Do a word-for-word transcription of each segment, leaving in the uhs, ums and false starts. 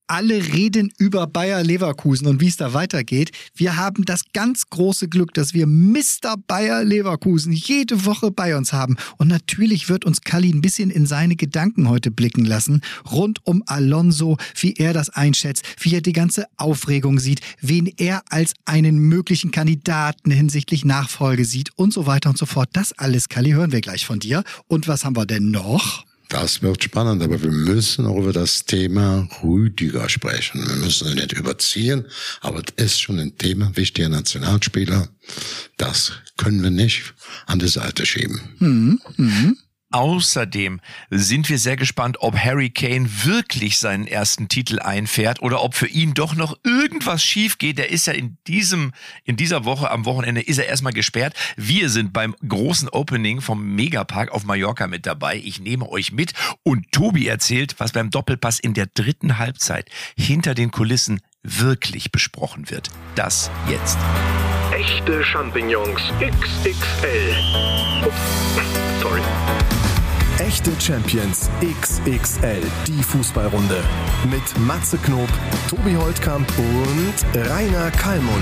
Alle reden über Bayer Leverkusen und wie es da weitergeht. Wir haben das ganz große Glück, dass wir Mister Bayer Leverkusen jede Woche bei uns haben. Und natürlich wird uns Kalli ein bisschen in seine Gedanken heute blicken lassen. Rund um Alonso, wie er das einschätzt, wie er die ganze Aufregung sieht, wen er als einen möglichen Kandidaten hinsichtlich Nachfolge sieht und so weiter und so fort. Das alles, Kalli, hören wir gleich von dir. Und was haben wir denn noch? Das wird spannend, aber wir müssen auch über das Thema Rüdiger sprechen. Wir müssen nicht überziehen, aber es ist schon ein Thema, wichtiger Nationalspieler. Das können wir nicht an die Seite schieben. Mhm. Mhm. Außerdem sind wir sehr gespannt, ob Harry Kane wirklich seinen ersten Titel einfährt oder ob für ihn doch noch irgendwas schief geht. Der ist ja in diesem, in dieser Woche, am Wochenende ist er erstmal gesperrt. Wir sind beim großen Opening vom Megapark auf Mallorca mit dabei. Ich nehme euch mit und Tobi erzählt, was beim Doppelpass in der dritten Halbzeit hinter den Kulissen wirklich besprochen wird. Das jetzt. Echte Champignons X X L. Ups, sorry. Echte Champions X X L, die Fußballrunde. Mit Matze Knob, Tobi Holtkamp und Rainer Kallmund.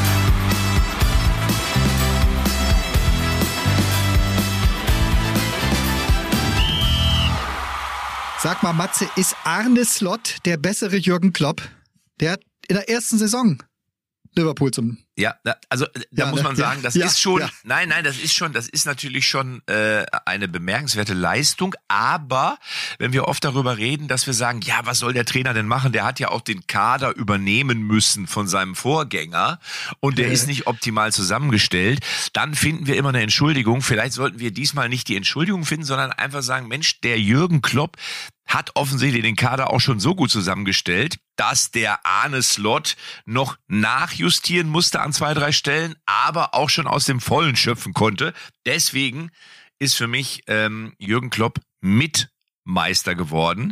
Sag mal, Matze, ist Arne Slot der bessere Jürgen Klopp? Der hat in der ersten Saison Liverpool zum... Ja, also da ja, muss man sagen, das ja, ist schon, ja. nein, nein, das ist schon, das ist natürlich schon äh, eine bemerkenswerte Leistung, aber wenn wir oft darüber reden, dass wir sagen, ja, was soll der Trainer denn machen? Der hat ja auch den Kader übernehmen müssen von seinem Vorgänger und der äh. ist nicht optimal zusammengestellt, dann finden wir immer eine Entschuldigung. Vielleicht sollten wir diesmal nicht die Entschuldigung finden, sondern einfach sagen, Mensch, der Jürgen Klopp hat offensichtlich den Kader auch schon so gut zusammengestellt, dass der Arne Slot noch nachjustieren musste an zwei, drei Stellen, aber auch schon aus dem Vollen schöpfen konnte. Deswegen ist für mich ähm, Jürgen Klopp Mitmeister geworden.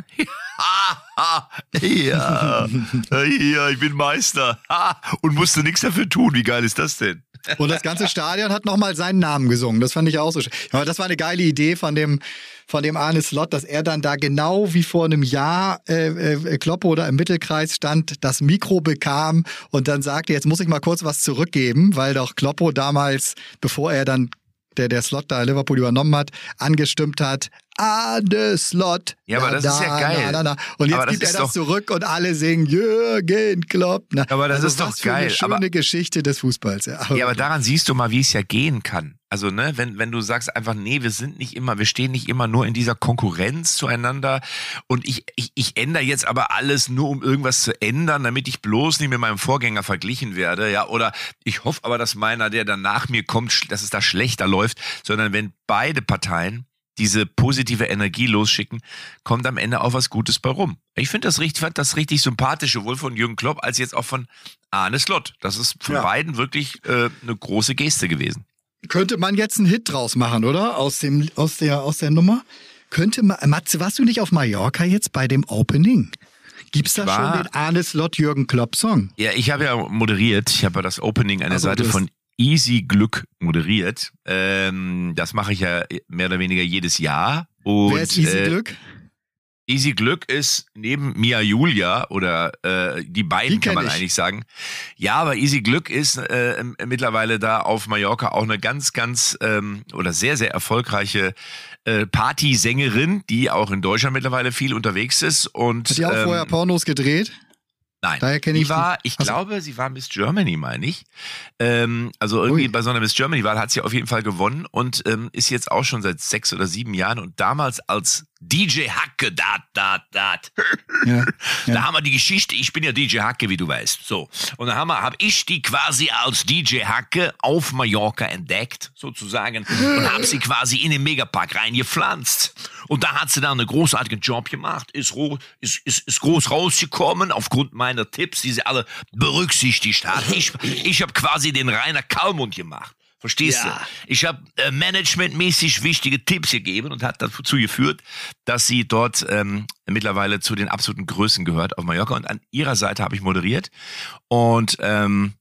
ja, ja, ich bin Meister und musste nichts dafür tun. Wie geil ist das denn? Und das ganze Stadion hat nochmal seinen Namen gesungen. Das fand ich auch so schön. Aber das war eine geile Idee von dem, von dem Arne Slot, dass er dann da genau wie vor einem Jahr äh, äh, Kloppo da im Mittelkreis stand, das Mikro bekam und dann sagte, jetzt muss ich mal kurz was zurückgeben, weil doch Kloppo damals, bevor er dann der, der Slot da Liverpool übernommen hat, angestimmt hat, Arne Slot. Ja, aber das na, ist ja geil. Na, na, na. Und jetzt aber gibt das er das doch zurück und alle singen Jürgen Klopp. Na, aber das also ist doch was für geil. Eine schöne aber, Geschichte des Fußballs. Ja, aber, ja, aber daran siehst du mal, wie es ja gehen kann. Also, ne, wenn, wenn du sagst einfach, nee, wir sind nicht immer, wir stehen nicht immer nur in dieser Konkurrenz zueinander und ich, ich, ich ändere jetzt aber alles nur, um irgendwas zu ändern, damit ich bloß nicht mit meinem Vorgänger verglichen werde, ja, oder ich hoffe aber, dass meiner, der dann nach mir kommt, dass es da schlechter läuft, sondern wenn beide Parteien diese positive Energie losschicken, kommt am Ende auch was Gutes bei rum. Ich finde das richtig, fand das richtig sympathisch, sowohl von Jürgen Klopp als jetzt auch von Arne Slot. Das ist von ja. beiden wirklich äh, eine große Geste gewesen. Könnte man jetzt einen Hit draus machen, oder? Aus dem, aus der, aus der Nummer? Könnte man, Matze, warst du nicht auf Mallorca jetzt bei dem Opening? Gibt's da war, schon den Arne Slot Jürgen Klopp Song? Ja, ich habe ja moderiert. Ich habe ja das Opening an der also, Seite von Easy Glück moderiert. Ähm, das mache ich ja mehr oder weniger jedes Jahr. Und, wer ist Easy äh, Glück? Easy Glück ist neben Mia Julia oder äh, die beiden Die kann man ich. eigentlich sagen. Ja, aber Easy Glück ist äh, mittlerweile da auf Mallorca auch eine ganz, ganz ähm, oder sehr, sehr erfolgreiche äh, Partysängerin, die auch in Deutschland mittlerweile viel unterwegs ist. Und, Hat die auch ähm, vorher Pornos gedreht? Nein, Daher kenne die ich war, die. ich Also, glaube, sie war Miss Germany, meine ich. Ähm, also irgendwie Ui. bei so einer Miss Germany-Wahl hat sie auf jeden Fall gewonnen und ähm, ist jetzt auch schon seit sechs oder sieben Jahren und damals als D J Hacke, dat, dat, dat. Ja, Da ja. haben wir die Geschichte, ich bin ja D J Hacke, wie du weißt. So. Und da haben wir, hab ich die quasi als D J Hacke auf Mallorca entdeckt, sozusagen, und hab sie quasi in den Megapark reingepflanzt. Und da hat sie dann einen großartigen Job gemacht, ist, ro- ist, ist, ist groß rausgekommen, aufgrund meiner Tipps, die sie alle berücksichtigt hat. Ich, ich habe quasi den Rainer Kallmund gemacht. Verstehst Ja. du? Ich habe äh, managementmäßig wichtige Tipps gegeben und hat dazu geführt, dass sie dort ähm, mittlerweile zu den absoluten Größen gehört auf Mallorca. Und an ihrer Seite habe ich moderiert. Und ähm,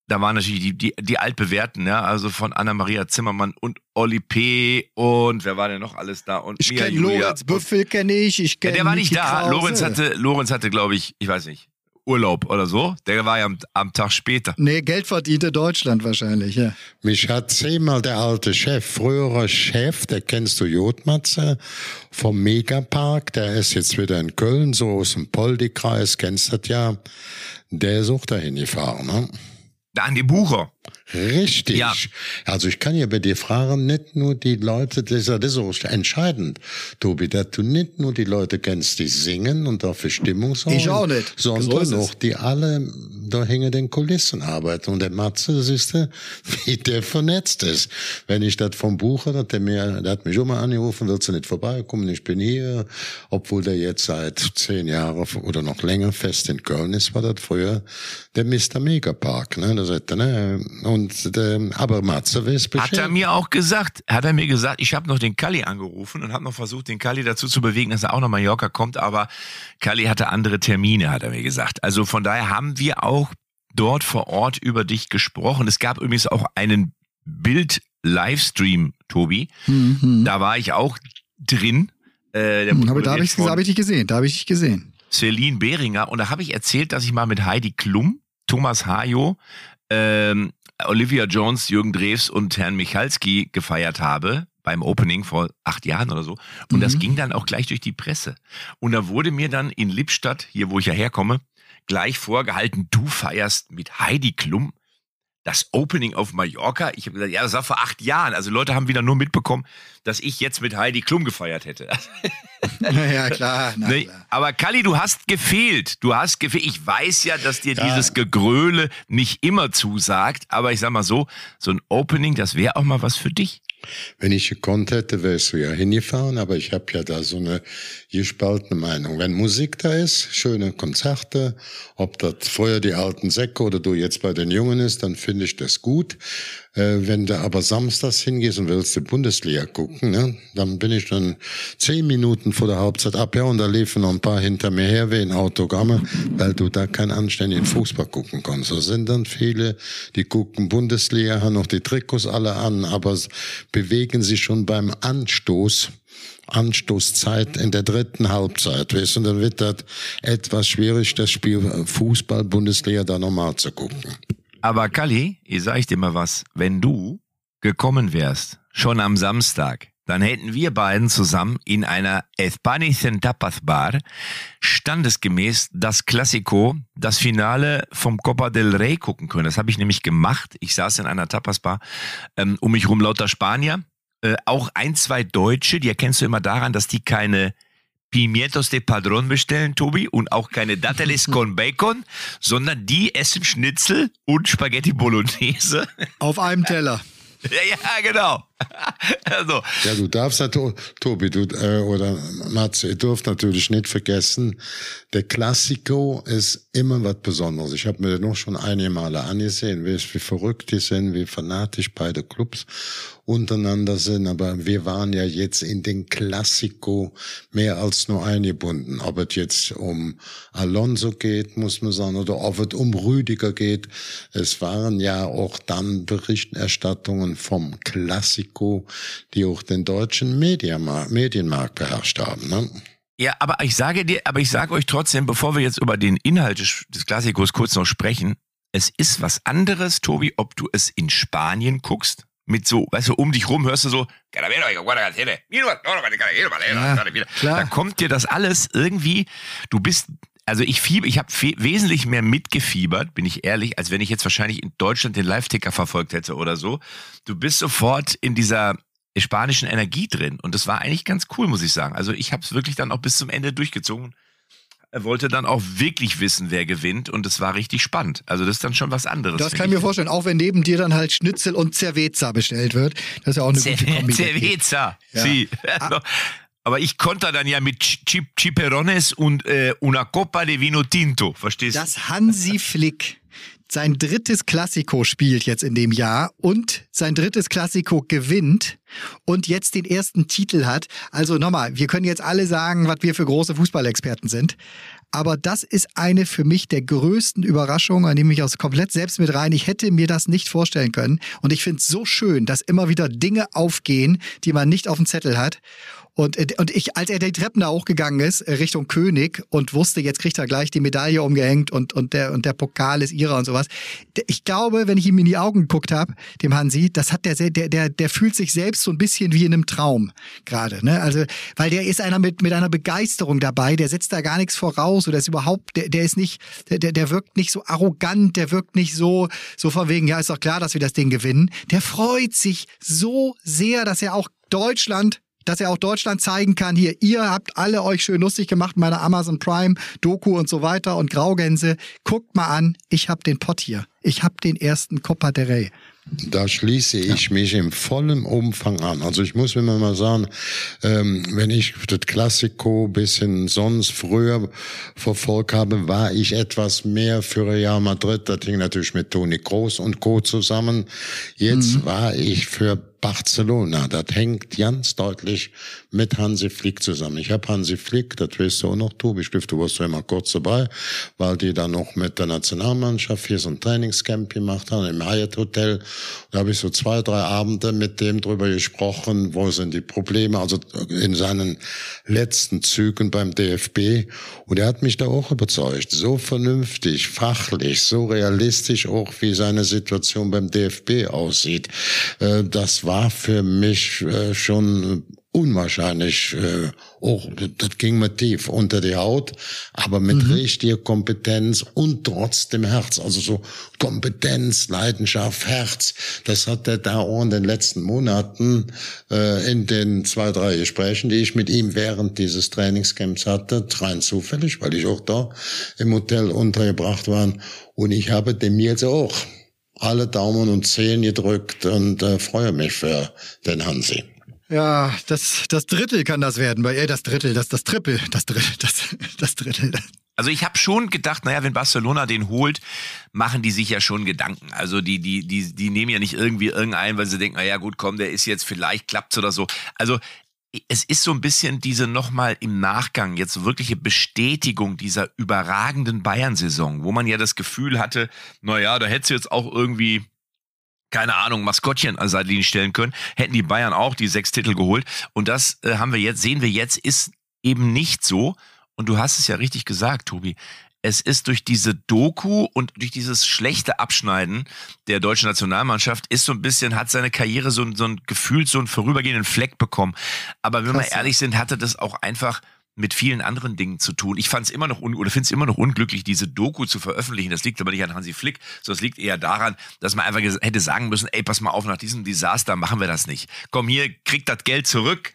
da waren natürlich die, die, die altbewährten, ja, also von Anna-Maria Zimmermann und Oli P. und wer war denn noch alles da? Und Ich Mia kenne Julia. Lorenz Büffel, kenne ich. ich kenn Ja, der war nicht Niki da. Krause. Lorenz hatte, Lorenz hatte, glaube ich, ich weiß nicht, Urlaub oder so. Der war ja am, am Tag später. Nee, Geld verdiente Deutschland wahrscheinlich, ja. Mich hat zehnmal der alte Chef, früherer Chef, der kennst du, Jodmatze, vom Megapark, der ist jetzt wieder in Köln, so aus dem Poldi-Kreis, kennst du das ja, der sucht dahin gefahren, ne? Da an die Bucher. Richtig. Ja. Also ich kann ja bei dir fragen, nicht nur die Leute, das ist auch entscheidend, Tobi, dass du nicht nur die Leute kennst, die singen und dafür Stimmung sorgen. Ich auch nicht. So Sondern ist es. auch die alle da hinter den Kulissen arbeiten. Und der Matze, siehst du, wie der vernetzt ist. Wenn ich das vom Bucher, hat der mir, der hat mich schon mal angerufen, willst du nicht vorbeikommen? Ich bin hier, obwohl der jetzt seit zehn Jahren oder noch länger fest in Köln ist, war das früher der Mister Megapark, ne? Da sagt er, ne? Und der, aber Matze weiß Bescheid. Hat er mir auch gesagt, hat er mir gesagt, ich habe noch den Kalli angerufen und habe noch versucht, den Kalli dazu zu bewegen, dass er auch nach Mallorca kommt, aber Kalli hatte andere Termine, hat er mir gesagt. Also von daher haben wir auch dort vor Ort über dich gesprochen. Es gab übrigens auch einen Bild-Livestream, Tobi. Mhm. Da war ich auch drin. Äh, der Hm, wurde aber da habe moderiert ich, von hab ich dich gesehen, da habe ich dich gesehen. Celine Behringer und da habe ich erzählt, dass ich mal mit Heidi Klum, Thomas Hajo, ähm, Olivia Jones, Jürgen Drews und Herrn Michalski gefeiert habe beim Opening vor acht Jahren oder so. Und Mhm. das ging dann auch gleich durch die Presse. Und da wurde mir dann in Lippstadt, hier wo ich ja herkomme, gleich vorgehalten, du feierst mit Heidi Klum das Opening auf Mallorca. Ich habe gesagt, ja, das war vor acht Jahren. Also Leute haben wieder nur mitbekommen, dass ich jetzt mit Heidi Klum gefeiert hätte. Ja, klar. Na, Nee, klar. aber Kalli, du hast gefehlt. Du hast gefehlt. Ich weiß ja, dass dir Ja. dieses Gegröle nicht immer zusagt, aber ich sag mal so, so ein Opening, das wäre auch mal was für dich. Wenn ich gekonnt hätte, wärst du ja hingefahren, aber ich habe ja da so eine gespaltene Meinung. Wenn Musik da ist, schöne Konzerte, ob das früher die alten Säcke oder du jetzt bei den Jungen ist, dann finde ich das gut. Äh, wenn du aber samstags hingehst und willst die Bundesliga gucken, ne, dann bin ich dann zehn Minuten vor der Halbzeit ab, ja, und da liefen noch ein paar hinter mir her wie in Autogramme, weil du da keinen anständigen Fußball gucken kannst. So sind dann viele, die gucken Bundesliga, haben noch die Trikots alle an, aber bewegen sich schon beim Anstoß, Anstoßzeit in der dritten Halbzeit, weißt du, und dann wird das etwas schwierig, das Spiel Fußball, Bundesliga da normal zu gucken. Aber Kalli, ich sag ich dir mal was, wenn du gekommen wärst, schon am Samstag, dann hätten wir beiden zusammen in einer Espanischen Tapas Bar standesgemäß das Classico, das Finale vom Copa del Rey gucken können. Das habe ich nämlich gemacht. Ich saß in einer Tapas Bar, ähm, um mich rum lauter Spanier, äh, auch ein, zwei Deutsche, die erkennst du immer daran, dass die keine Pimientos de Padrón bestellen, Tobi, und auch keine Datteles con Bacon, sondern die essen Schnitzel und Spaghetti Bolognese. Auf einem Teller. Ja, ja, genau. Also, Ja, du darfst natürlich, Tobi, du, äh, oder Matze, ihr dürft natürlich nicht vergessen, der Classico ist immer was Besonderes. Ich habe mir den noch schon einige Male angesehen, wie, wie verrückt die sind, wie fanatisch beide Clubs untereinander sind, aber wir waren ja jetzt in den Classico mehr als nur eingebunden. Ob es jetzt um Alonso geht, muss man sagen, oder ob es um Rüdiger geht. Es waren ja auch dann Berichterstattungen vom Classico, die auch den deutschen Medienmarkt, Medienmarkt beherrscht haben, ne? ja, aber ich sage dir, aber ich sage euch trotzdem, bevor wir jetzt über den Inhalt des, des Klassikos kurz noch sprechen, es ist was anderes, Tobi, ob du es in Spanien guckst, mit so, weißt du, um dich rum hörst du so, Ja, da klar. kommt dir das alles irgendwie, du bist, also ich fieber, ich habe wesentlich mehr mitgefiebert, bin ich ehrlich, als wenn ich jetzt wahrscheinlich in Deutschland den Live-Ticker verfolgt hätte oder so. Du bist sofort in dieser spanischen Energie drin und das war eigentlich ganz cool, muss ich sagen. Also ich habe es wirklich dann auch bis zum Ende durchgezogen. Er wollte dann auch wirklich wissen, wer gewinnt und es war richtig spannend. Also das ist dann schon was anderes. Das finde kann ich mir ich. vorstellen, auch wenn neben dir dann halt Schnitzel und Cerveza bestellt wird. Das ist ja auch eine gute Kombi. Cerveza, Ja. sí. Also, aber ich konnte dann ja mit Chip Chiperones und äh, una Copa de Vino Tinto, verstehst du? Dass Hansi Flick sein drittes Klassiko spielt jetzt in dem Jahr und sein drittes Klassiko gewinnt und jetzt den ersten Titel hat. Also nochmal, wir können jetzt alle sagen, was wir für große Fußballexperten sind. Aber das ist eine für mich der größten Überraschungen, da nehme ich aus komplett selbst mit rein. Ich hätte mir das nicht vorstellen können. Und ich finde es so schön, dass immer wieder Dinge aufgehen, die man nicht auf dem Zettel hat. Und, und ich, als er die Treppen da hochgegangen ist, Richtung König und wusste, jetzt kriegt er gleich die Medaille umgehängt und, und, der, und der Pokal ist ihrer und sowas. Ich glaube, wenn ich ihm in die Augen geguckt habe, dem Hansi, das hat der, der, der, der fühlt sich selbst so ein bisschen wie in einem Traum gerade, ne? Also, weil der ist einer mit, mit einer Begeisterung dabei, der setzt da gar nichts voraus oder ist überhaupt, der, der ist nicht, der, der wirkt nicht so arrogant, der wirkt nicht so, so von wegen, ja, ist doch klar, dass wir das Ding gewinnen. Der freut sich so sehr, dass er auch Deutschland dass er auch Deutschland zeigen kann, hier, ihr habt alle euch schön lustig gemacht, meine Amazon Prime, Doku und so weiter und Graugänse. Guckt mal an, ich hab den Pott hier. Ich hab den ersten Copa del Rey. Da schließe ich ja. mich im vollen Umfang an. Also ich muss mir mal sagen, ähm, wenn ich das Klassiko bisschen sonst früher verfolgt habe, war ich etwas mehr für Real Madrid. Das hing natürlich mit Toni Kroos und Co. zusammen. Jetzt mhm. war ich für Barcelona. Das hängt ganz deutlich mit Hansi Flick zusammen. Ich habe Hansi Flick, das weißt du auch noch, Tobi, du warst ja immer kurz dabei, weil die dann noch mit der Nationalmannschaft hier so ein Trainingscamp gemacht haben im Hyatt Hotel. Da habe ich so zwei, drei Abende mit dem drüber gesprochen, wo sind die Probleme, also in seinen letzten Zügen beim D F B. Und er hat mich da auch überzeugt. So vernünftig, fachlich, so realistisch auch, wie seine Situation beim D F B aussieht. Das war für mich schon unwahrscheinlich, äh, auch, das ging mir tief unter die Haut, aber mit mhm. richtiger Kompetenz und trotzdem Herz, also so Kompetenz, Leidenschaft, Herz, das hat er da auch in den letzten Monaten äh, in den zwei, drei Gesprächen, die ich mit ihm während dieses Trainingscamps hatte, rein zufällig, weil ich auch da im Hotel untergebracht war, und ich habe dem jetzt auch alle Daumen und Zehen gedrückt und äh, freue mich für den Hansi. Ja, das, das Drittel kann das werden. Bei ihr das Drittel, das, das Triple, das Drittel, das, das Drittel. Also ich habe schon gedacht, naja, wenn Barcelona den holt, machen die sich ja schon Gedanken. Also die, die, die, die nehmen ja nicht irgendwie irgendeinen, weil sie denken, naja gut, komm, der ist jetzt, vielleicht klappt's oder so. Also es ist so ein bisschen diese nochmal im Nachgang jetzt wirkliche Bestätigung dieser überragenden Bayern-Saison, wo man ja das Gefühl hatte, naja, da hättest du jetzt auch irgendwie, keine Ahnung, Maskottchen an Seitenlinie stellen können, hätten die Bayern auch die sechs Titel geholt. Und das äh, haben wir jetzt, sehen wir jetzt, ist eben nicht so. Und du hast es ja richtig gesagt, Tobi. Es ist durch diese Doku und durch dieses schlechte Abschneiden der deutschen Nationalmannschaft ist so ein bisschen, hat seine Karriere so, so ein Gefühl, so einen vorübergehenden Fleck bekommen. Aber wenn Krass, wir ehrlich sind, hatte das auch einfach mit vielen anderen Dingen zu tun. Ich fand es immer noch un- oder finde es immer noch unglücklich, diese Doku zu veröffentlichen. Das liegt aber nicht an Hansi Flick, sondern es liegt eher daran, dass man einfach ges- hätte sagen müssen, ey, pass mal auf, nach diesem Desaster machen wir das nicht. Komm hier, kriegt das Geld zurück.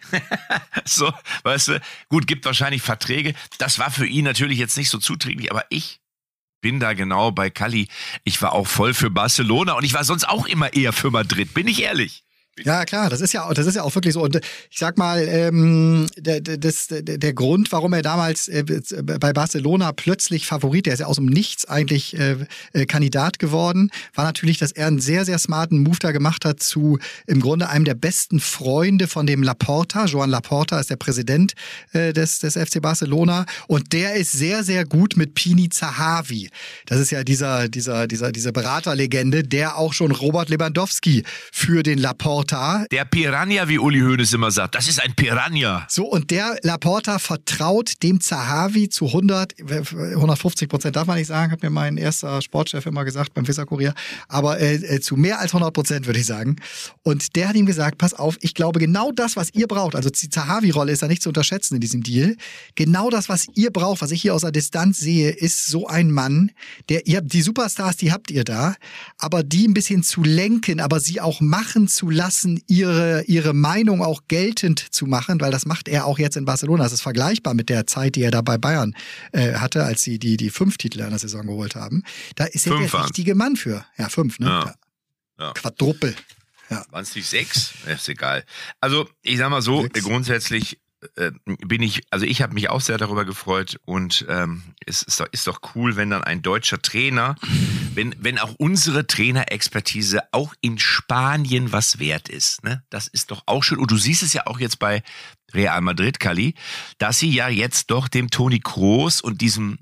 So, weißt du, gut, gibt wahrscheinlich Verträge. Das war für ihn natürlich jetzt nicht so zuträglich, aber ich bin da genau bei Kalli. Ich war auch voll für Barcelona und ich war sonst auch immer eher für Madrid, bin ich ehrlich. Ja, klar, das ist ja, das ist ja auch wirklich so. Und ich sag mal, ähm, der, das, der, der Grund, warum er damals äh, bei Barcelona plötzlich Favorit, der ist ja aus dem Nichts eigentlich äh, äh, Kandidat geworden, war natürlich, dass er einen sehr, sehr smarten Move da gemacht hat zu im Grunde einem der besten Freunde von dem Laporta. Joan Laporta ist der Präsident äh, des, des F C Barcelona und der ist sehr, sehr gut mit Pini Zahavi. Das ist ja dieser, dieser, dieser, diese Beraterlegende, der auch schon Robert Lewandowski für den Laporta Der Piranha, wie Uli Hoeneß immer sagt, das ist ein Piranha. So, und der Laporta vertraut dem Zahavi zu hundert, hundertfünfzig Prozent darf man nicht sagen, hat mir mein erster Sportchef immer gesagt beim Fischer-Kurier, aber äh, zu mehr als hundert Prozent würde ich sagen. Und der hat ihm gesagt, pass auf, ich glaube genau das, was ihr braucht, also die Zahavi-Rolle ist da nicht zu unterschätzen in diesem Deal, genau das, was ihr braucht, was ich hier aus der Distanz sehe, ist so ein Mann, der, ihr habt die Superstars, die habt ihr da, aber die ein bisschen zu lenken, aber sie auch machen zu lassen, ihre, ihre Meinung auch geltend zu machen, weil das macht er auch jetzt in Barcelona. Das ist vergleichbar mit der Zeit, die er da bei Bayern äh, hatte, als sie die, die fünf Titel in der Saison geholt haben. Da ist er fünf der richtige Mann für. Ja, fünf, ne? Ja. Ja. Quadruppel. Ja. Waren es nicht sechs? Ist egal. Also, ich sag mal so, sechs. Grundsätzlich äh, bin ich, also ich habe mich auch sehr darüber gefreut und ähm, es ist doch, ist doch cool, wenn dann ein deutscher Trainer, wenn, wenn auch unsere Trainerexpertise auch in Spanien was wert ist, ne? Das ist doch auch schön. Und du siehst es ja auch jetzt bei Real Madrid, Kalli, dass sie ja jetzt doch dem Toni Kroos und diesem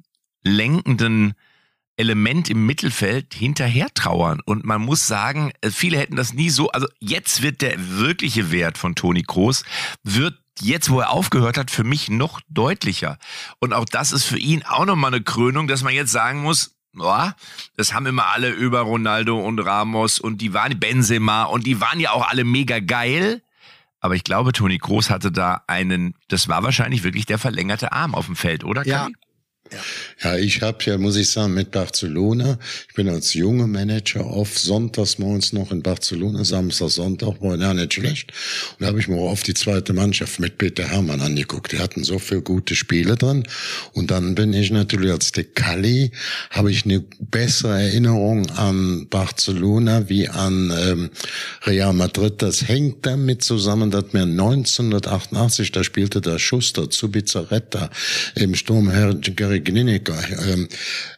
lenkenden Element im Mittelfeld hinterher trauern. Und man muss sagen, viele hätten das nie so, also jetzt wird der wirkliche Wert von Toni Kroos, wird jetzt, wo er aufgehört hat, für mich noch deutlicher. Und auch das ist für ihn auch nochmal eine Krönung, dass man jetzt sagen muss, oh, das haben immer alle über Ronaldo und Ramos und die waren Benzema und die waren ja auch alle mega geil. Aber ich glaube, Toni Kroos hatte da einen, das war wahrscheinlich wirklich der verlängerte Arm auf dem Feld, oder? Ja. Kali? Ja, ja ich habe ja, muss ich sagen, mit Barcelona, ich bin als junger Manager oft sonntags morgens noch in Barcelona, Samstag, Sonntag, war ja nicht schlecht. Und da habe ich mir auch oft die zweite Mannschaft mit Peter Hermann angeguckt. Die hatten so viele gute Spiele drin. Und dann bin ich natürlich als De Cali, habe ich eine bessere Erinnerung an Barcelona wie an ähm, Real Madrid. Das hängt damit zusammen, dass mir neunzehnhundertachtundachtzig, da spielte der Schuster zu Bizarreta im Sturm Herr Gninecker. Ähm,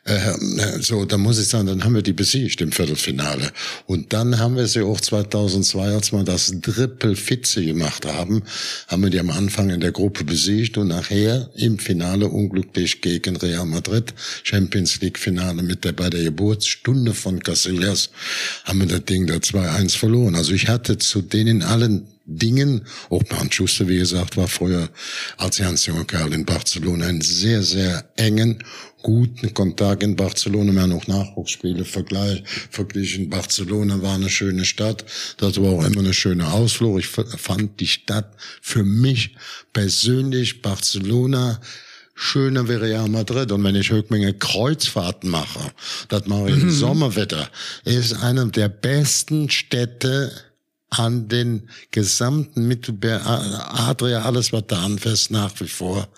äh, so, da muss ich sagen, dann haben wir die besiegt im Viertelfinale. Und dann haben wir sie auch zweitausendzwei, als wir das Triple Vize gemacht haben, haben wir die am Anfang in der Gruppe besiegt und nachher im Finale unglücklich gegen Real Madrid, Champions League Finale mit der, bei der Geburtsstunde von Casillas, haben wir das Ding da zwei eins verloren. Also ich hatte zu denen allen Dingen, auch Bernd Schuster, wie gesagt, war früher als ganz junger Kerl in Barcelona einen sehr, sehr engen, guten Kontakt in Barcelona. Wir haben auch Nachwuchsspiele vergleich, verglichen. Barcelona war eine schöne Stadt. Das war auch immer eine schöne Ausflug. Ich fand die Stadt für mich persönlich, Barcelona, schöner wie Real Madrid. Und wenn ich Höchmenge Kreuzfahrten mache, das mache ich im mhm. Sommerwetter, ist eine der besten Städte an den gesamten Mittelmeer, Adria, alles was da anfasst, nach wie vor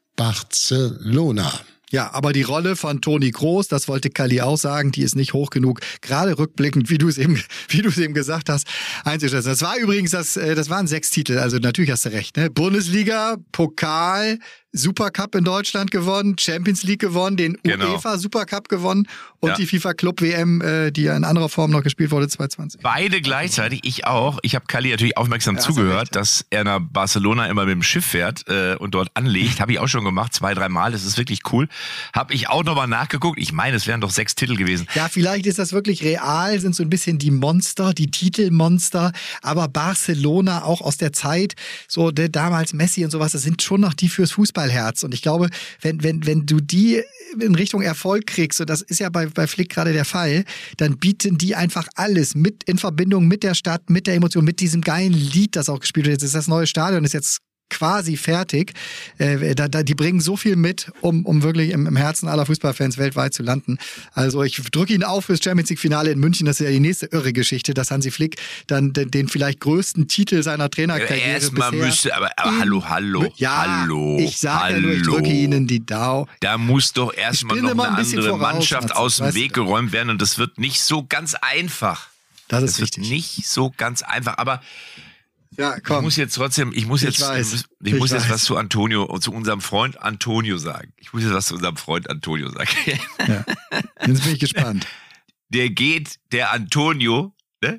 Barcelona. Ja, aber die Rolle von Toni Kroos, das wollte Kali auch sagen, die ist nicht hoch genug, gerade rückblickend, wie du es eben, wie du es eben gesagt hast, einzuschätzen. Das war übrigens, das, das waren sechs Titel, also natürlich hast du recht, ne? Bundesliga, Pokal, Supercup in Deutschland gewonnen, Champions League gewonnen, den genau. UEFA Supercup gewonnen und ja. die FIFA Club W M, äh, die ja in anderer Form noch gespielt wurde, zwanzig zwanzig. Beide gleichzeitig, ich auch. Ich habe Kali natürlich aufmerksam ja, zugehört, recht, dass er nach Barcelona immer mit dem Schiff fährt äh, und dort anlegt. Habe ich auch schon gemacht, zwei, drei Mal. Das ist wirklich cool. Habe ich auch nochmal nachgeguckt. Ich meine, es wären doch sechs Titel gewesen. Ja, vielleicht ist das wirklich real, sind so ein bisschen die Monster, die Titelmonster. Aber Barcelona auch aus der Zeit, so der damals Messi und sowas, das sind schon noch die fürs Fußball. Herz. Und ich glaube, wenn, wenn, wenn du die in Richtung Erfolg kriegst, und das ist ja bei, bei Flick gerade der Fall, dann bieten die einfach alles mit in Verbindung mit der Stadt, mit der Emotion, mit diesem geilen Lied, das auch gespielt wird. Jetzt ist das neue Stadion, ist jetzt quasi fertig. Äh, da, da, die bringen so viel mit, um, um wirklich im, im Herzen aller Fußballfans weltweit zu landen. Also ich drücke ihn auf fürs Champions League Finale in München. Das ist ja die nächste irre Geschichte, dass Hansi Flick dann den, den vielleicht größten Titel seiner Trainerkarriere ja, erstmal müsste, aber, aber hallo, hallo, ja, hallo. Ich sage ja nur, ich drücke Ihnen die Dau. Da muss doch erstmal noch eine ein andere voraus, Mannschaft Matze, aus dem Weg du? geräumt werden und das wird nicht so ganz einfach. Das ist das richtig. Wird nicht so ganz einfach, aber ja, komm. Ich muss jetzt trotzdem, ich muss jetzt, ich, weiß, ich, ich muss weiß. jetzt was zu Antonio, zu unserem Freund Antonio sagen. Ich muss jetzt was zu unserem Freund Antonio sagen. Ja. Jetzt bin ich gespannt. Der geht, der Antonio, ne?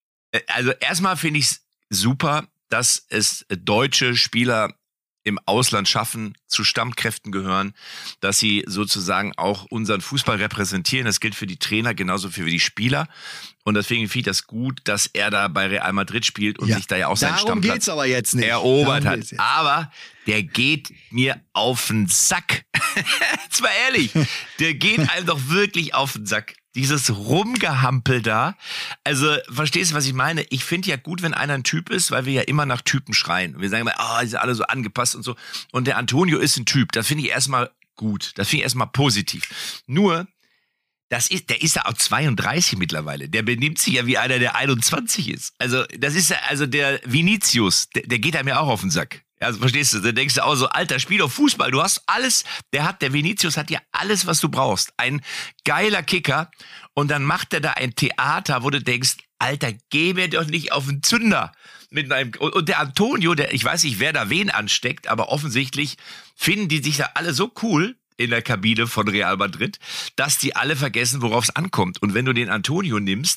Also erstmal finde ich es super, dass es deutsche Spieler im Ausland schaffen, zu Stammkräften gehören, dass sie sozusagen auch unseren Fußball repräsentieren. Das gilt für die Trainer genauso für die Spieler. Und deswegen finde ich das gut, dass er da bei Real Madrid spielt und ja. sich da ja auch seinen Darum Stammplatz geht's aber jetzt nicht. erobert hat. Aber der geht mir auf den Sack. Jetzt mal ehrlich, der geht einem doch wirklich auf den Sack. Dieses Rumgehampel da. Also, verstehst du, was ich meine? Ich finde ja gut, wenn einer ein Typ ist, weil wir ja immer nach Typen schreien. Wir sagen immer, oh, die sind alle so angepasst und so. Und der Antonio ist ein Typ. Das finde ich erstmal gut. Das finde ich erstmal positiv. Nur, das ist, der ist ja auch zweiunddreißig mittlerweile. Der benimmt sich ja wie einer, der einundzwanzig ist. Also, das ist ja, also der Vinicius, der, der geht einem ja auch auf den Sack. Also, verstehst du? Da denkst du auch so, Alter, spiel doch Fußball. Du hast alles, der hat, der Vinicius hat ja alles, was du brauchst. Ein geiler Kicker. Und dann macht er da ein Theater, wo du denkst, Alter, geh mir doch nicht auf den Zünder. Mit einem, und der Antonio, der, ich weiß nicht, wer da wen ansteckt, aber offensichtlich finden die sich da alle so cool in der Kabine von Real Madrid, dass die alle vergessen, worauf es ankommt. Und wenn du den Antonio nimmst,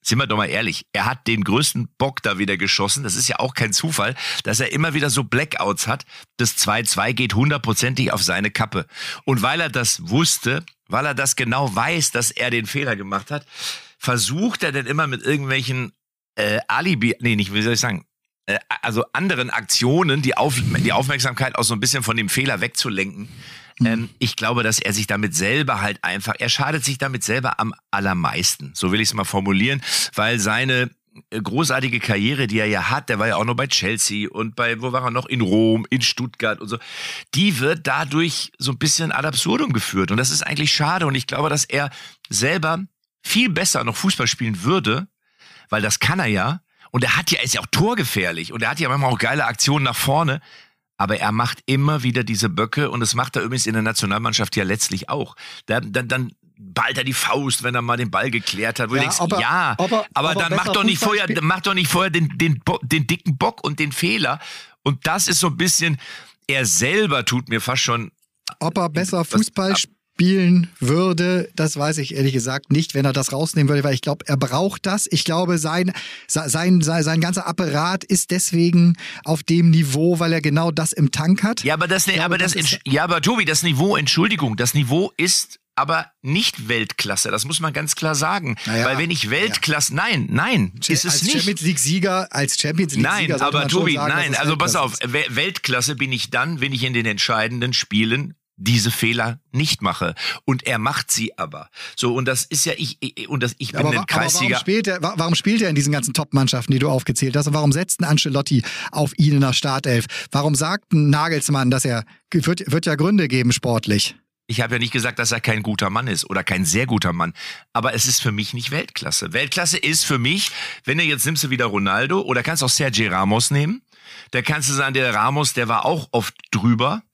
sind wir doch mal ehrlich, er hat den größten Bock da wieder geschossen. Das ist ja auch kein Zufall, dass er immer wieder so Blackouts hat. Das zwei zwei geht hundertprozentig auf seine Kappe. Und weil er das wusste, weil er das genau weiß, dass er den Fehler gemacht hat, versucht er dann immer mit irgendwelchen äh, Alibi, nee, nicht, wie soll ich sagen, äh, also anderen Aktionen, die, auf, die Aufmerksamkeit auch so ein bisschen von dem Fehler wegzulenken. Ähm, ich glaube, dass er sich damit selber halt einfach, er schadet sich damit selber am allermeisten. So will ich es mal formulieren, weil seine großartige Karriere, die er ja hat, der war ja auch noch bei Chelsea und bei, wo war er noch? In Rom, in Stuttgart und so. Die wird dadurch so ein bisschen ad absurdum geführt. Und das ist eigentlich schade. Und ich glaube, dass er selber viel besser noch Fußball spielen würde, weil das kann er ja. Und er hat ja, ist ja auch torgefährlich. Und er hat ja manchmal auch geile Aktionen nach vorne. Aber er macht immer wieder diese Böcke und das macht er übrigens in der Nationalmannschaft ja letztlich auch. Dann, dann, dann ballt er die Faust, wenn er mal den Ball geklärt hat. Wo Ja, du denkst, aber- ja, aber- aber, aber dann mach besser doch nicht Fußball vorher, spiel- mach doch nicht vorher den, den, Bo- den dicken Bock und den Fehler. Und das ist so ein bisschen, er selber tut mir fast schon. Ob er besser Was- Fußball spielen würde, das weiß ich ehrlich gesagt nicht, wenn er das rausnehmen würde, weil ich glaube, er braucht das. Ich glaube, sein, sein, sein, sein ganzer Apparat ist deswegen auf dem Niveau, weil er genau das im Tank hat. Ja, aber das, glaube, aber das, das ist- ja, aber Tobi, das Niveau, Entschuldigung, das Niveau ist aber nicht Weltklasse. Das muss man ganz klar sagen. Naja, Weil wenn ich Weltklasse, nein, nein, ist es als nicht. Champions League-Sieger, als Champions League-Sieger Nein, sollte aber man schon Tobi, sagen, nein, dass es also pass Weltklasse auf, ist. We- Weltklasse bin ich dann, wenn ich in den entscheidenden Spielen diese Fehler nicht mache. Und er macht sie aber. So, und das ist ja, ich, ich und das, ich bin Aber, ein wa- aber warum, Kreissieger. spielt er, wa- warum spielt er in diesen ganzen Top-Mannschaften, die du aufgezählt hast? Und warum setzt ein Ancelotti auf ihn in der Startelf? Warum sagt ein Nagelsmann, dass er, wird, wird ja Gründe geben sportlich? Ich habe ja nicht gesagt, dass er kein guter Mann ist oder kein sehr guter Mann. Aber es ist für mich nicht Weltklasse. Weltklasse ist für mich, wenn du jetzt nimmst du wieder Ronaldo oder kannst auch Sergio Ramos nehmen. Da kannst du sagen, der Ramos, der war auch oft drüber.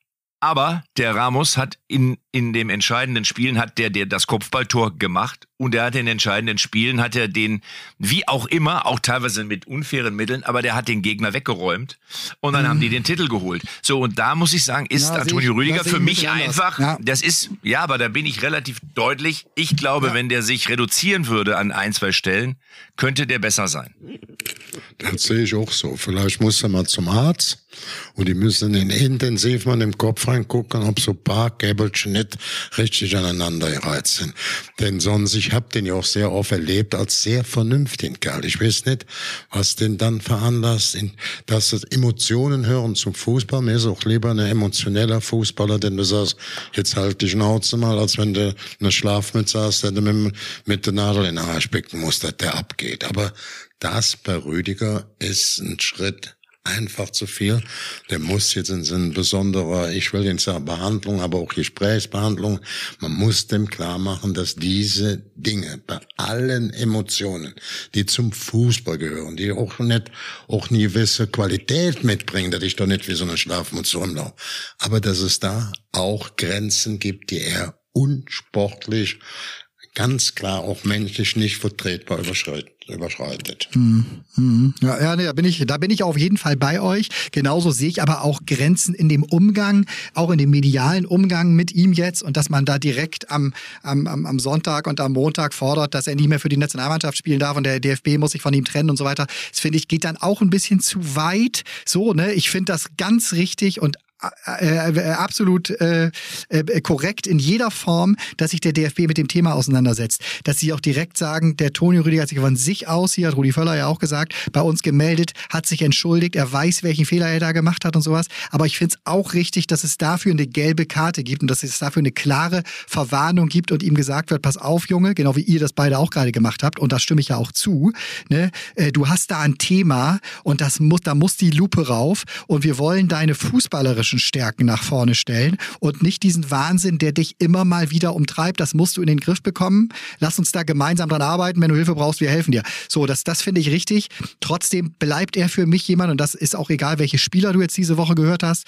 Aber der Ramos hat in, in dem entscheidenden Spielen hat der, der das Kopfballtor gemacht und er hat in den entscheidenden Spielen hat er den, wie auch immer, auch teilweise mit unfairen Mitteln, aber der hat den Gegner weggeräumt und dann mhm. haben die den Titel geholt. So, und da muss ich sagen, ist Ja, Antonio sehe ich- Rüdiger das sehe für ich ein mich bisschen anders. einfach, Ja. das ist, ja, aber da bin ich relativ deutlich. Ich glaube, Ja. wenn der sich reduzieren würde an ein, zwei Stellen, könnte der besser sein. Das sehe ich auch so. Vielleicht muss er mal zum Arzt und die müssen in intensiv mal im Kopf reingucken, ob so ein paar Käbelchen nicht richtig aneinander gereizt sind. Denn sonst, ich habe den ja auch sehr oft erlebt als sehr vernünftigen Kerl. Ich weiß nicht, was den dann veranlasst, in, dass das Emotionen hören zum Fußball. Mir ist auch lieber ein emotioneller Fußballer, denn du sagst, jetzt halt die Schnauze mal, als wenn du eine Schlafmütze hast, der du mit, mit der Nadel in den Arsch picken musst, dass der abgeht. Aber das bei Rüdiger ist ein Schritt einfach zu viel. Der muss jetzt in so ein besonderer, ich will den sagen Behandlung, aber auch Gesprächsbehandlung. Man muss dem klar machen, dass diese Dinge bei allen Emotionen, die zum Fußball gehören, die auch nicht, auch eine gewisse Qualität mitbringen, dass ich doch nicht wie so eine Schlafmütze rumlaufe. Aber dass es da auch Grenzen gibt, die er unsportlich, ganz klar auch menschlich nicht vertretbar überschreitet. überschreitet. Mhm. Ja, ja, nee, da bin ich, da bin ich auf jeden Fall bei euch. Genauso sehe ich aber auch Grenzen in dem Umgang, auch in dem medialen Umgang mit ihm jetzt und dass man da direkt am, am, am am Sonntag und am Montag fordert, dass er nicht mehr für die Nationalmannschaft spielen darf und der D F B muss sich von ihm trennen und so weiter. Das finde ich geht dann auch ein bisschen zu weit. So, ne, ich finde das ganz richtig und Äh, äh, absolut äh, äh, korrekt in jeder Form, dass sich der D F B mit dem Thema auseinandersetzt. Dass sie auch direkt sagen, der Tonio Rüdiger hat sich von sich aus, hier hat Rudi Völler ja auch gesagt, bei uns gemeldet, hat sich entschuldigt, er weiß, welchen Fehler er da gemacht hat und sowas. Aber ich finde es auch richtig, dass es dafür eine gelbe Karte gibt und dass es dafür eine klare Verwarnung gibt und ihm gesagt wird, pass auf, Junge, genau wie ihr das beide auch gerade gemacht habt und da stimme ich ja auch zu, ne? äh, du hast da ein Thema und das muss, da muss die Lupe rauf und wir wollen deine fußballerische Stärken nach vorne stellen und nicht diesen Wahnsinn, der dich immer mal wieder umtreibt. Das musst du in den Griff bekommen. Lass uns da gemeinsam dran arbeiten. Wenn du Hilfe brauchst, wir helfen dir. So, das, das finde ich richtig. Trotzdem bleibt er für mich jemand, und das ist auch egal, welche Spieler du jetzt diese Woche gehört hast,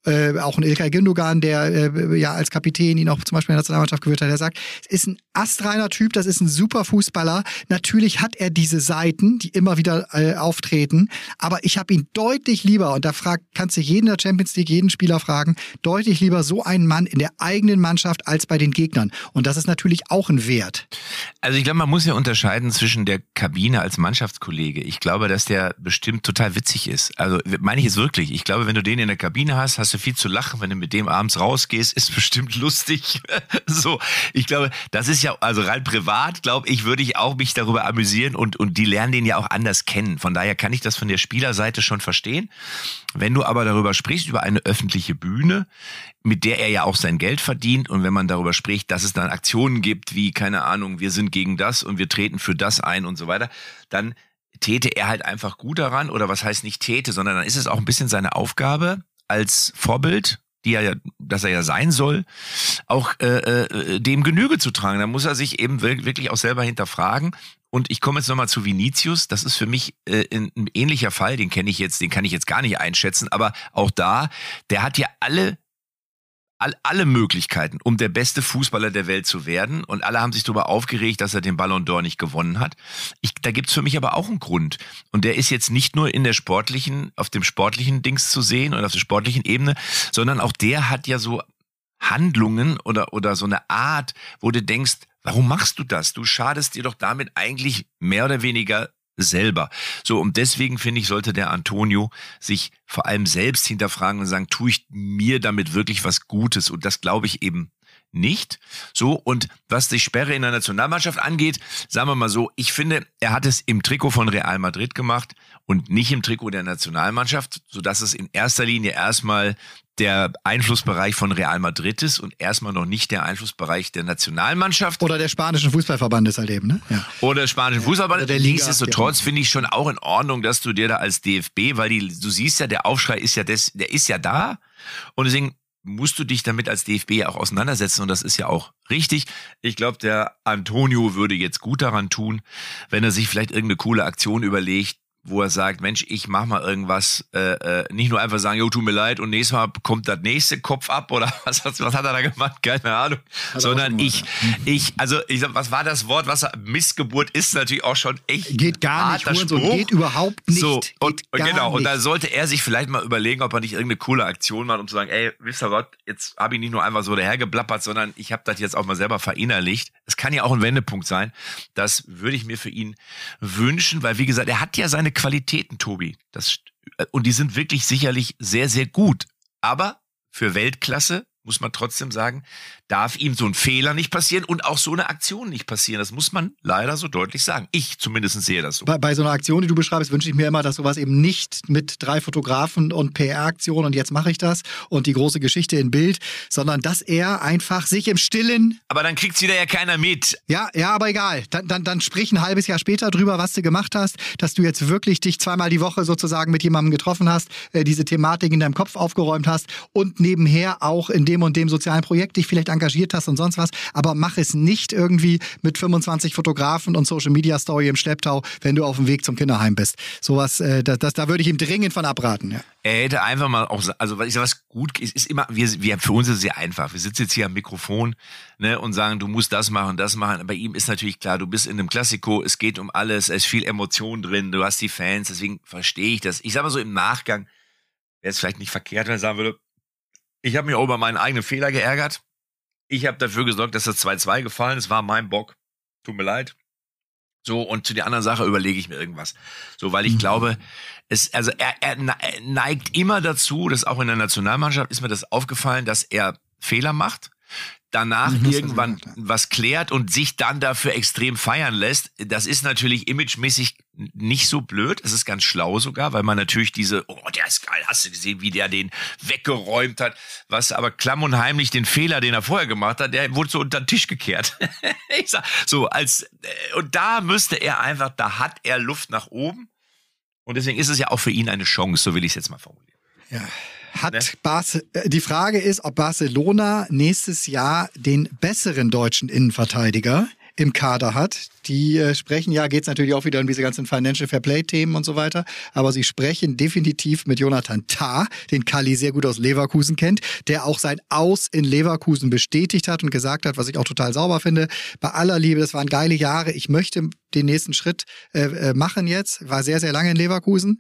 Äh, auch ein İlkay Gündogan, der äh, ja als Kapitän ihn auch zum Beispiel in der Nationalmannschaft geführt hat, der sagt, es ist ein astreiner Typ, das ist ein super Fußballer. Natürlich hat er diese Seiten, die immer wieder äh, auftreten, aber ich habe ihn deutlich lieber, und da frag, kannst du jeden der Champions League, jeden Spieler fragen, deutlich lieber so einen Mann in der eigenen Mannschaft als bei den Gegnern. Und das ist natürlich auch ein Wert. Also ich glaube, man muss ja unterscheiden zwischen der Kabine als Mannschaftskollege. Ich glaube, dass der bestimmt total witzig ist. Also meine ich es wirklich. Ich glaube, wenn du den in der Kabine hast, hast du viel zu lachen. Wenn du mit dem abends rausgehst, ist bestimmt lustig. So, ich glaube, das ist ja, also rein privat, glaube ich, würde ich auch mich darüber amüsieren und, und die lernen den ja auch anders kennen. Von daher kann ich das von der Spielerseite schon verstehen. Wenn du aber darüber sprichst, über eine öffentliche Bühne, mit der er ja auch sein Geld verdient, und wenn man darüber spricht, dass es dann Aktionen gibt, wie, keine Ahnung, wir sind gegen das und wir treten für das ein und so weiter, dann täte er halt einfach gut daran, oder was heißt nicht täte, sondern dann ist es auch ein bisschen seine Aufgabe als Vorbild, die er ja, dass er ja sein soll, auch äh, äh, dem Genüge zu tragen. Da muss er sich eben wirklich auch selber hinterfragen. Und ich komme jetzt nochmal zu Vinicius. Das ist für mich äh, ein, ein ähnlicher Fall. Den kenne ich jetzt, den kann ich jetzt gar nicht einschätzen. Aber auch da, der hat ja alle All, alle Möglichkeiten, um der beste Fußballer der Welt zu werden, und alle haben sich darüber aufgeregt, dass er den Ballon d'Or nicht gewonnen hat. Ich, da gibt's für mich aber auch einen Grund, und der ist jetzt nicht nur in der sportlichen, auf dem sportlichen Dings zu sehen und auf der sportlichen Ebene, sondern auch der hat ja so Handlungen oder oder so eine Art, wo du denkst, warum machst du das? Du schadest dir doch damit eigentlich mehr oder weniger selber. So, und deswegen finde ich, sollte der Antonio sich vor allem selbst hinterfragen und sagen, tue ich mir damit wirklich was Gutes? Und das glaube ich eben nicht. So, und was die Sperre in der Nationalmannschaft angeht, sagen wir mal so, ich finde, er hat es im Trikot von Real Madrid gemacht und nicht im Trikot der Nationalmannschaft, sodass es in erster Linie erstmal der Einflussbereich von Real Madrid ist und erstmal noch nicht der Einflussbereich der Nationalmannschaft. Oder der spanischen Fußballverband ist halt eben, ne? Ja. Oder der spanischen ja. Fußballverband. Oder der Liga. Nichtsdestotrotz finde ich schon auch in Ordnung, dass du dir da als D F B, weil die, du siehst ja, der Aufschrei ist ja des, der ist ja da, und deswegen musst du dich damit als D F B ja auch auseinandersetzen, und das ist ja auch richtig. Ich glaube, der Antonio würde jetzt gut daran tun, wenn er sich vielleicht irgendeine coole Aktion überlegt, wo er sagt, Mensch, ich mach mal irgendwas, äh, äh, nicht nur einfach sagen, jo, tut mir leid, und nächstes Mal kommt das nächste Kopf ab, oder was, was, was hat er da gemacht? Keine Ahnung. Hat Sondern ich, ich, also, ich sag, was war das Wort, was er, Missgeburt ist natürlich auch schon echt geht gar nicht, Hurensohn, geht überhaupt nicht. So, und, geht gar genau, nicht. und da sollte er sich vielleicht mal überlegen, ob er nicht irgendeine coole Aktion macht, um zu sagen, ey, wisst ihr was, jetzt habe ich nicht nur einfach so dahergeblappert, sondern ich habe das jetzt auch mal selber verinnerlicht. Es kann ja auch ein Wendepunkt sein. Das würde ich mir für ihn wünschen, weil, wie gesagt, er hat ja seine Qualitäten, Tobi. Das, und die sind wirklich sicherlich sehr, sehr gut. Aber für Weltklasse, muss man trotzdem sagen, darf ihm so ein Fehler nicht passieren und auch so eine Aktion nicht passieren. Das muss man leider so deutlich sagen. Ich zumindest sehe das so. Bei, bei so einer Aktion, die du beschreibst, wünsche ich mir immer, dass sowas eben nicht mit drei Fotografen und P R-Aktionen und jetzt mache ich das und die große Geschichte in Bild, sondern dass er einfach sich im Stillen... Aber dann kriegt's wieder ja keiner mit. Ja, ja, aber egal. Dann, dann, dann sprich ein halbes Jahr später drüber, was du gemacht hast, dass du jetzt wirklich dich zweimal die Woche sozusagen mit jemandem getroffen hast, äh, diese Thematik in deinem Kopf aufgeräumt hast und nebenher auch in dem und dem sozialen Projekt dich vielleicht engagiert hast und sonst was, aber mach es nicht irgendwie mit fünfundzwanzig Fotografen und Social Media Story im Schlepptau, wenn du auf dem Weg zum Kinderheim bist. Sowas, äh, das, das, da würde ich ihm dringend von abraten. Ja. Er hätte einfach mal auch, also ich sag, was gut ist, ist immer, wir, wir, für uns ist es sehr einfach. Wir sitzen jetzt hier am Mikrofon, ne, und sagen, du musst das machen, das machen. Bei ihm ist natürlich klar, du bist in einem Klassiko, es geht um alles, es ist viel Emotion drin, du hast die Fans, deswegen verstehe ich das. Ich sag mal so im Nachgang, wäre es vielleicht nicht verkehrt, wenn er sagen würde, ich habe mich auch über meinen eigenen Fehler geärgert. Ich habe dafür gesorgt, dass das zwei zwei gefallen ist. War mein Bock. Tut mir leid. So, und zu der anderen Sache überlege ich mir irgendwas. So, weil ich mhm. glaube, es, also er, er neigt immer dazu, dass auch in der Nationalmannschaft ist mir das aufgefallen, dass er Fehler macht, danach irgendwann was klärt und sich dann dafür extrem feiern lässt. Das ist natürlich imagemäßig nicht so blöd. Es ist ganz schlau sogar, weil man natürlich diese, oh, der ist geil, hast du gesehen, wie der den weggeräumt hat. Was aber klamm und heimlich den Fehler, den er vorher gemacht hat, der wurde so unter den Tisch gekehrt. Ich sag, so als, und da müsste er einfach, da hat er Luft nach oben. Und deswegen ist es ja auch für ihn eine Chance, so will ich es jetzt mal formulieren. Ja. Hat ne? Barce- die Frage ist, ob Barcelona nächstes Jahr den besseren deutschen Innenverteidiger im Kader hat. Die äh, sprechen, ja, geht's natürlich auch wieder um diese ganzen Financial Fairplay-Themen und so weiter, aber sie sprechen definitiv mit Jonathan Tah, den Kalli sehr gut aus Leverkusen kennt, der auch sein Aus in Leverkusen bestätigt hat und gesagt hat, was ich auch total sauber finde, bei aller Liebe, das waren geile Jahre, ich möchte den nächsten Schritt äh, machen jetzt, war sehr, sehr lange in Leverkusen.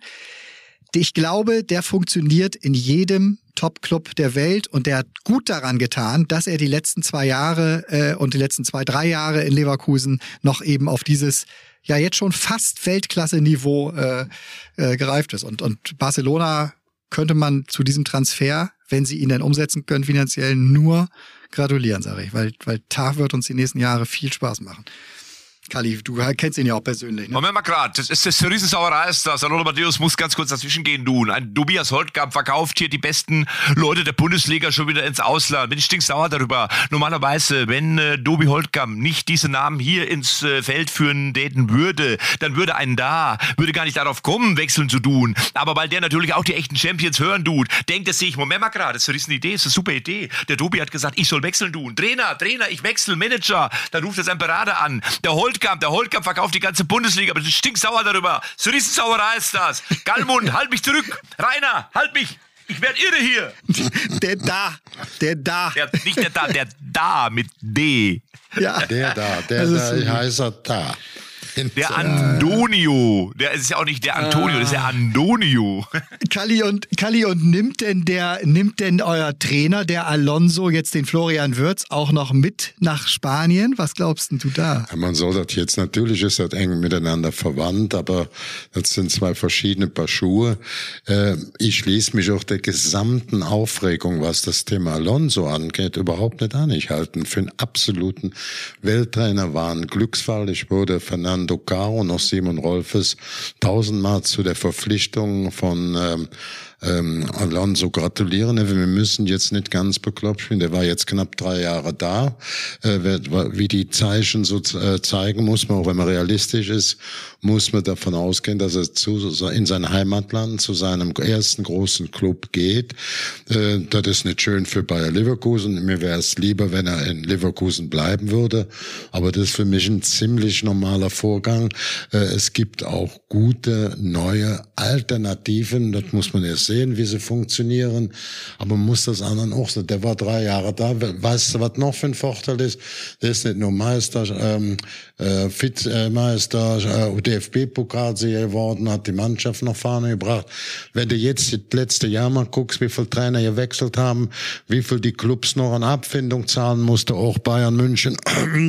Ich glaube, der funktioniert in jedem Top-Club der Welt und der hat gut daran getan, dass er die letzten zwei Jahre äh, und die letzten zwei, drei Jahre in Leverkusen noch eben auf dieses ja jetzt schon fast Weltklasse-Niveau äh, äh, gereift ist. Und, und Barcelona könnte man zu diesem Transfer, wenn sie ihn denn umsetzen können, finanziell nur gratulieren, sage ich, weil, weil Tah wird uns die nächsten Jahre viel Spaß machen. Kalli, du kennst ihn ja auch persönlich, ne? Moment mal grad, das ist das Riesensauerei ist das. Lothar Matthäus muss ganz kurz dazwischen gehen, du. Ein Tobias Holtkamp verkauft hier die besten Leute der Bundesliga schon wieder ins Ausland. Bin ich stinksauer darüber. Normalerweise, wenn äh, Tobi Holtkamp nicht diese Namen hier ins äh, Feld führen täten würde, dann würde ein da, würde gar nicht darauf kommen, wechseln zu tun. Aber weil der natürlich auch die echten Champions hören tut, denkt er sich, Moment mal grad, das ist eine Idee, das ist eine super Idee. Der Tobi hat gesagt, ich soll wechseln tun. Trainer, Trainer, ich wechsle, Manager. Dann ruft er seinen Berater an. Der Holt Der Holtkamp verkauft die ganze Bundesliga, aber du stinksauer darüber. So Riesensauerei ist das. Gallmund, halt mich zurück. Rainer, halt mich. Ich werde irre hier. Der da, der da. Der, nicht der da, der da mit D. Ja. Der da, der Also da, so ich heiße da. Der Antonio. Der ist ja auch nicht der Antonio, das ist der Antonio. Kalli und, Kalli und nimmt denn der, nimmt denn euer Trainer, der Alonso, jetzt den Florian Wirtz auch noch mit nach Spanien? Was glaubst denn du da? Ja, man soll das jetzt, natürlich ist das eng miteinander verwandt, aber das sind zwei verschiedene Paar Schuhe. Äh, ich schließe mich auch der gesamten Aufregung, was das Thema Alonso angeht, überhaupt nicht an. Ich halte ihn für einen absoluten Welttrainer, war ein Glücksfall. Ich wurde Fernando Caro, noch Simon Rolfes, tausendmal zu der Verpflichtung von ähm, ähm, Alonso gratulieren. Wir müssen jetzt nicht ganz bekloppt spielen. Der war jetzt knapp drei Jahre da. Äh, wie die Zeichen so äh, zeigen, muss man, auch wenn man realistisch ist, muss man davon ausgehen, dass er zu, in sein Heimatland zu seinem ersten großen Club geht. Äh, das ist nicht schön für Bayer Leverkusen. Mir wäre es lieber, wenn er in Leverkusen bleiben würde. Aber das ist für mich ein ziemlich normaler Vorgang. Äh, es gibt auch gute, neue Alternativen. Das muss man erst sehen, wie sie funktionieren. Aber man muss das anderen auch sehen. Der war drei Jahre da. Weißt du, was noch für ein Vorteil ist? Der ist nicht nur Meister, ähm, äh, Vizemeister, äh, D F B-Pokalsieger geworden, hat die Mannschaft nach vorne gebracht. Wenn du jetzt das letzte Jahr mal guckst, wie viele Trainer gewechselt haben, wie viel die Clubs noch an Abfindung zahlen musste, auch Bayern München.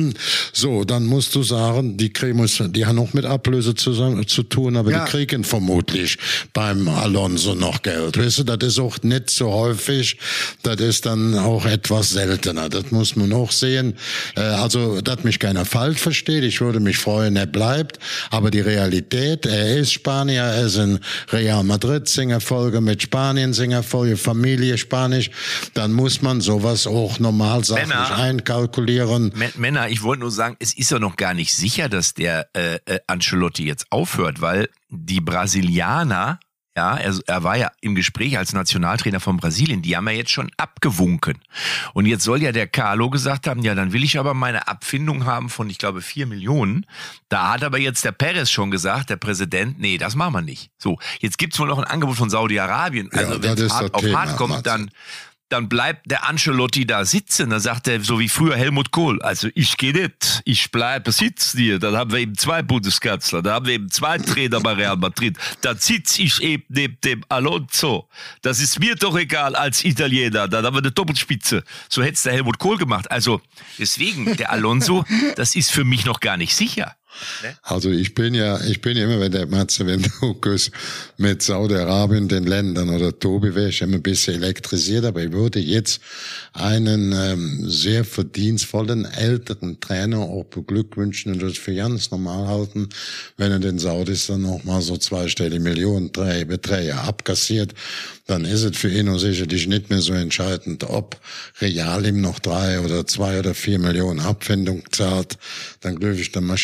So, dann musst du sagen, die kriegen, die haben noch mit Ablöse zusammen, zu tun, aber ja, die kriegen vermutlich beim Alonso noch Geld. Weißt du, das ist auch nicht so häufig, das ist dann auch etwas seltener. Das muss man auch sehen. Also, dass mich keiner falsch versteht, ich würde mich freuen, er bleibt, aber die Realität, er ist Spanier, er ist in Real Madrid, Singerfolge mit Spanien, Singerfolge, Familie Spanisch, dann muss man sowas auch normal sachlich Männer, einkalkulieren. M- Männer, ich wollte nur sagen, es ist ja noch gar nicht sicher, dass der äh, äh, Ancelotti jetzt aufhört, weil die Brasilianer, ja, er, er war ja im Gespräch als Nationaltrainer von Brasilien, die haben ja jetzt schon abgewunken. Und jetzt soll ja der Carlo gesagt haben, ja, dann will ich aber meine Abfindung haben von, ich glaube, vier Millionen. Da hat aber jetzt der Perez schon gesagt, der Präsident, nee, das machen wir nicht. So, jetzt gibt's wohl noch ein Angebot von Saudi-Arabien. Also ja, wenn es hart auf Thema, hart kommt, Matze. dann... dann bleibt der Ancelotti da sitzen. Dann sagt er, so wie früher Helmut Kohl, also ich gehe nicht, ich bleibe sitzen hier. Dann haben wir eben zwei Bundeskanzler, da haben wir eben zwei Trainer bei Real Madrid. Dann sitze ich eben neben dem Alonso. Das ist mir doch egal als Italiener. Dann haben wir eine Doppelspitze. So hätte es der Helmut Kohl gemacht. Also deswegen, der Alonso, das ist für mich noch gar nicht sicher. Also ich bin ja, ich bin ja immer, wenn der Matze, wenn du mit Saudi-Arabien, den Ländern oder Tobi wäre ich immer ein bisschen elektrisiert, aber ich würde jetzt einen ähm, sehr verdienstvollen älteren Trainer auch beglückwünschen und das für ganz normal halten, wenn er den Saudis dann noch mal so zweistellige Millionen Beträge abkassiert, dann ist es für ihn auch sicherlich nicht mehr so entscheidend, ob Real ihm noch drei oder zwei oder vier Millionen Abfindung zahlt. Dann glaube ich, dann marschiert er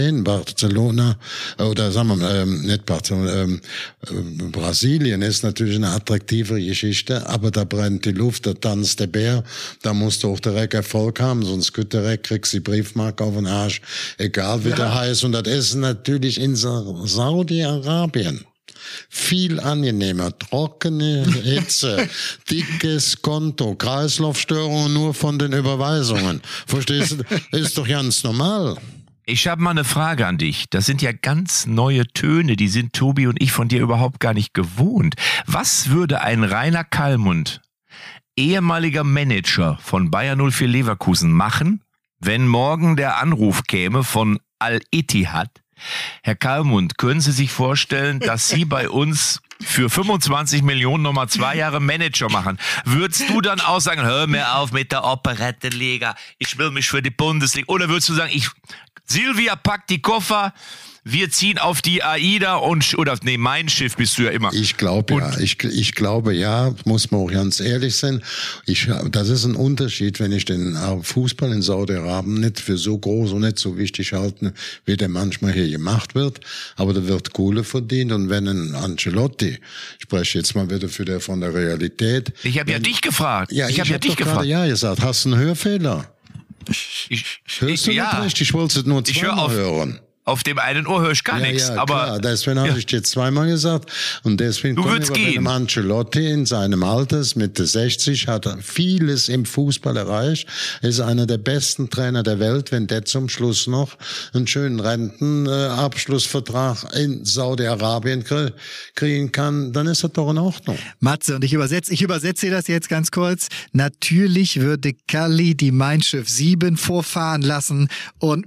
sehen, Barcelona, oder sagen wir mal, ähm, nicht Barcelona, ähm, äh, Brasilien ist natürlich eine attraktive Geschichte, aber da brennt die Luft, da tanzt der Bär, da musst du auch direkt Erfolg haben, sonst gut direkt kriegst du die Briefmarke auf den Arsch, egal wie ja. der heißt. Und das ist natürlich in Saudi-Arabien viel angenehmer. Trockene Hitze, dickes Konto, Kreislaufstörungen nur von den Überweisungen. Verstehst du? Ist doch ganz normal. Ich habe mal eine Frage an dich. Das sind ja ganz neue Töne, die sind Tobi und ich von dir überhaupt gar nicht gewohnt. Was würde ein Rainer Kallmund, ehemaliger Manager von Bayer null vier Leverkusen, machen, wenn morgen der Anruf käme von Al-Ittihad? Herr Kallmund, können Sie sich vorstellen, dass Sie bei uns für fünfundzwanzig Millionen nochmal zwei Jahre Manager machen? Würdest du dann auch sagen, hör mir auf mit der Operettenliga, ich will mich für die Bundesliga? Oder würdest du sagen, ich, Silvia, pack die Koffer, wir ziehen auf die AIDA und, oder, nee, mein Schiff bist du ja immer. Ich glaube ja, ich, ich glaube ja, muss man auch ganz ehrlich sein. Ich, das ist ein Unterschied, wenn ich den Fußball in Saudi-Arabien nicht für so groß und nicht so wichtig halte, wie der manchmal hier gemacht wird. Aber da wird Kohle verdient und wenn ein Ancelotti, ich spreche jetzt mal wieder für der, von der Realität. Ich habe ja dich gefragt. Ja, ich ich habe ja hab dich gefragt. Ja gesagt, hast du einen Hörfehler? Ich, Hörst du ich, nicht ja. richtig? Ich wollte es nur zweimal hören. Auf dem einen Ohr höre ich gar ja, nichts. Ja, aber klar, deswegen ja. habe ich jetzt zweimal gesagt. Und deswegen du würdest gehen. Bei dem Ancelotti in seinem Alter, Mitte sechzig, hat er vieles im Fußball erreicht. Er ist einer der besten Trainer der Welt. Wenn der zum Schluss noch einen schönen Rentenabschlussvertrag in Saudi-Arabien kriegen kann, dann ist das doch in Ordnung. Matze, und ich übersetze, ich übersetze dir das jetzt ganz kurz. Natürlich würde Kalli die Mein Schiff sieben vorfahren lassen und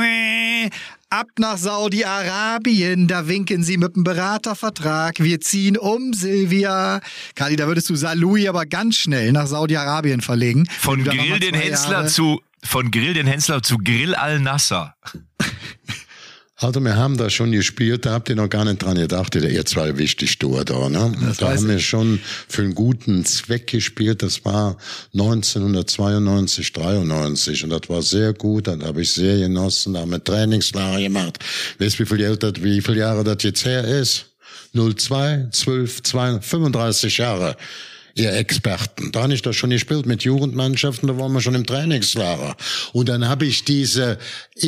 ab nach Saudi-Arabien, da winken sie mit einem Beratervertrag. Wir ziehen um, Silvia. Kali, da würdest du Salui aber ganz schnell nach Saudi-Arabien verlegen. Von Grill den Hensler zu, von Grill den Hensler zu Grill al-Nassr. Also wir haben da schon gespielt, da habt ihr noch gar nicht dran gedacht, ihr zwei wichtig da, da, ne? Das da haben ich. wir schon für einen guten Zweck gespielt, das war neunzehnhundertzweiundneunzig, dreiundneunzig und das war sehr gut, das habe ich sehr genossen, da haben wir Trainingslager gemacht. Weißt du, wie viel, älter, wie viele Jahre das jetzt her ist? null zwei, zwölf, zwei, fünfunddreißig Jahre. Ihr Experten. Da habe ich das schon gespielt mit Jugendmannschaften, da waren wir schon im Trainingslager. Und dann habe ich diese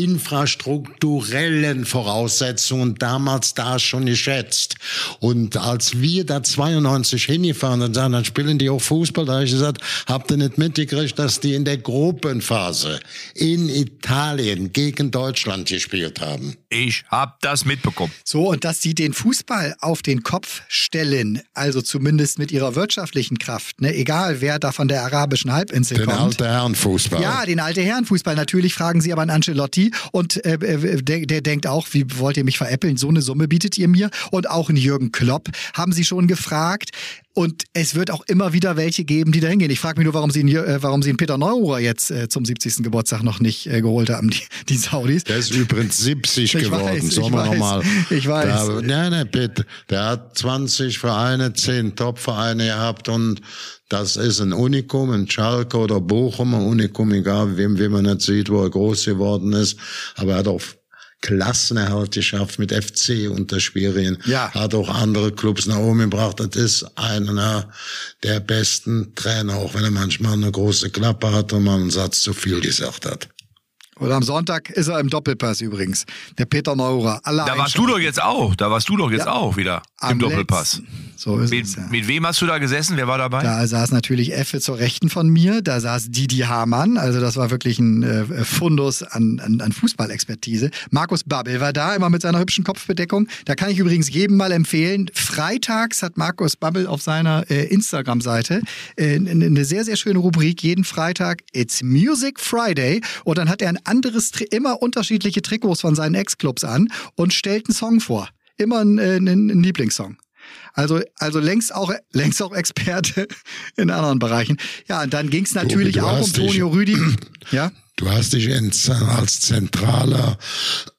infrastrukturellen Voraussetzungen damals da schon geschätzt. Und als wir da zweiundneunzig hingefahren und sagen, dann spielen die auch Fußball, da habe ich gesagt, habt ihr nicht mitgekriegt, dass die in der Gruppenphase in Italien gegen Deutschland gespielt haben? Ich hab das mitbekommen. So, und dass sie den Fußball auf den Kopf stellen, also zumindest mit ihrer wirtschaftlichen Kraft, ne? Egal wer da von der arabischen Halbinsel den kommt. Den alten Herrenfußball. Ja, den alten Herrenfußball. Natürlich fragen sie aber an Ancelotti und äh, der, der denkt auch, wie wollt ihr mich veräppeln? So eine Summe bietet ihr mir. Und auch einen Jürgen Klopp haben sie schon gefragt. Und es wird auch immer wieder welche geben, die da hingehen. Ich frage mich nur, warum sie, einen, äh, warum sie einen Peter Neururer jetzt äh, zum siebzigsten Geburtstag noch nicht äh, geholt haben, die, die Saudis. Der ist übrigens siebzig ich geworden. Weiß, Sollen wir nochmal. Ich weiß. Der, nein, nein, Peter, der hat zwanzig Vereine, zehn Top-Vereine gehabt und das ist ein Unikum, ein Schalke oder Bochum, ein Unikum, egal wem, wem man nicht sieht, wo er groß geworden ist. Aber er hat auch Klassenerhalt geschafft mit F C unter Schwierien. Ja. Hat auch andere Clubs nach oben gebracht. Das ist einer der besten Trainer, auch wenn er manchmal eine große Klappe hat und mal einen Satz zu viel gesagt hat. Oder am Sonntag ist er im Doppelpass übrigens. Der Peter Neururer. Da warst du doch jetzt auch. Da warst du doch jetzt ja. auch wieder im am Doppelpass. Letzten. So ist mit, es, ja. mit wem hast du da gesessen? Wer war dabei? Da saß natürlich Effe zur Rechten von mir. Da saß Didi Hamann. Also das war wirklich ein äh, Fundus an, an, an Fußballexpertise. Markus Babbel war da, immer mit seiner hübschen Kopfbedeckung. Da kann ich übrigens jedem mal empfehlen. Freitags hat Markus Babbel auf seiner äh, Instagram-Seite äh, eine sehr, sehr schöne Rubrik. Jeden Freitag It's Music Friday. Und dann hat er ein anderes, immer unterschiedliche Trikots von seinen Ex-Clubs an und stellt einen Song vor. Immer einen, äh, einen Lieblingssong. Also, also längst auch, längst auch Experte in anderen Bereichen. Ja, und dann ging es natürlich du, du auch um Tonio dich, Rüdi. Ja? Du hast dich als zentraler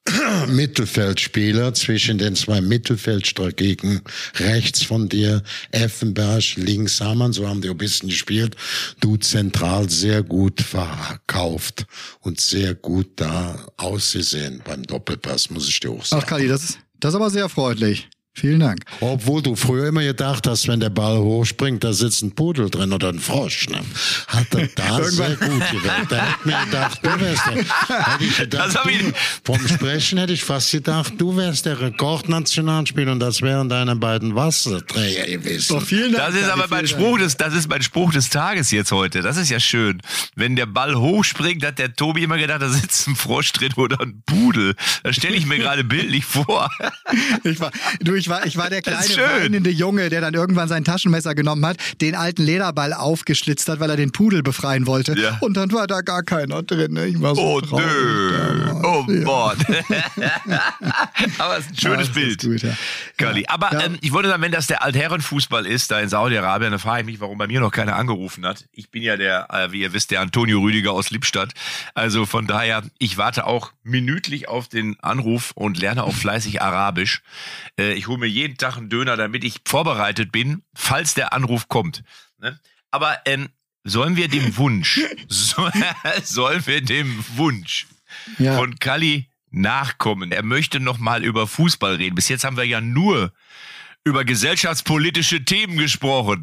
Mittelfeldspieler zwischen den zwei Mittelfeldstrategien. Rechts von dir Effenberg, links Hamann, so haben die ein bisschen gespielt. Du zentral sehr gut verkauft und sehr gut da ausgesehen beim Doppelpass, muss ich dir auch sagen. Ach Kalli, das ist, das ist aber sehr freundlich. Vielen Dank. Obwohl du früher immer gedacht hast, wenn der Ball hochspringt, da sitzt ein Pudel drin oder ein Frosch. Ne? Hat er da sehr gut gewählt. Da hätte mir gedacht, du wärst der. Hätte ich gedacht, Das hab ich- du, vom Sprechen hätte ich fast gedacht, du wärst der Rekordnationalspieler und das wären deine beiden Wasserträger gewesen. Doch, vielen Dank. Das ist Kalli, aber mein vielen Spruch Dank. des, das ist mein Spruch des Tages jetzt heute. Das ist ja schön. Wenn der Ball hochspringt, hat der Tobi immer gedacht, da sitzt ein Frosch drin oder ein Pudel. Das stelle ich mir gerade bildlich vor. Ich war, du, ich war, ich war der kleine ist schön. weinende Junge, der dann irgendwann sein Taschenmesser genommen hat, den alten Lederball aufgeschlitzt hat, weil er den Pudel befreien wollte. Ja. Und dann war da gar keiner drin. Ne? Ich war so Oh traurig nö. damals. Oh Ja. Gott. Aber es ist ein schönes Ja, das ist Bild. gut, ja. Kali. Aber Ja. ähm, ich wollte sagen, wenn das der Altherrenfußball ist, da in Saudi-Arabien, dann frage ich mich, warum bei mir noch keiner angerufen hat. Ich bin ja der, äh, wie ihr wisst, der Antonio Rüdiger aus Lippstadt. Also von daher, ich warte auch minütlich auf den Anruf und lerne auch fleißig Arabisch. Äh, ich hole mir jeden Tag einen Döner, damit ich vorbereitet bin, falls der Anruf kommt. Ne? Aber ähm, sollen wir dem Wunsch, so, sollen wir dem Wunsch Ja. von Kalli nachkommen? Er möchte noch mal über Fußball reden. Bis jetzt haben wir ja nur über gesellschaftspolitische Themen gesprochen.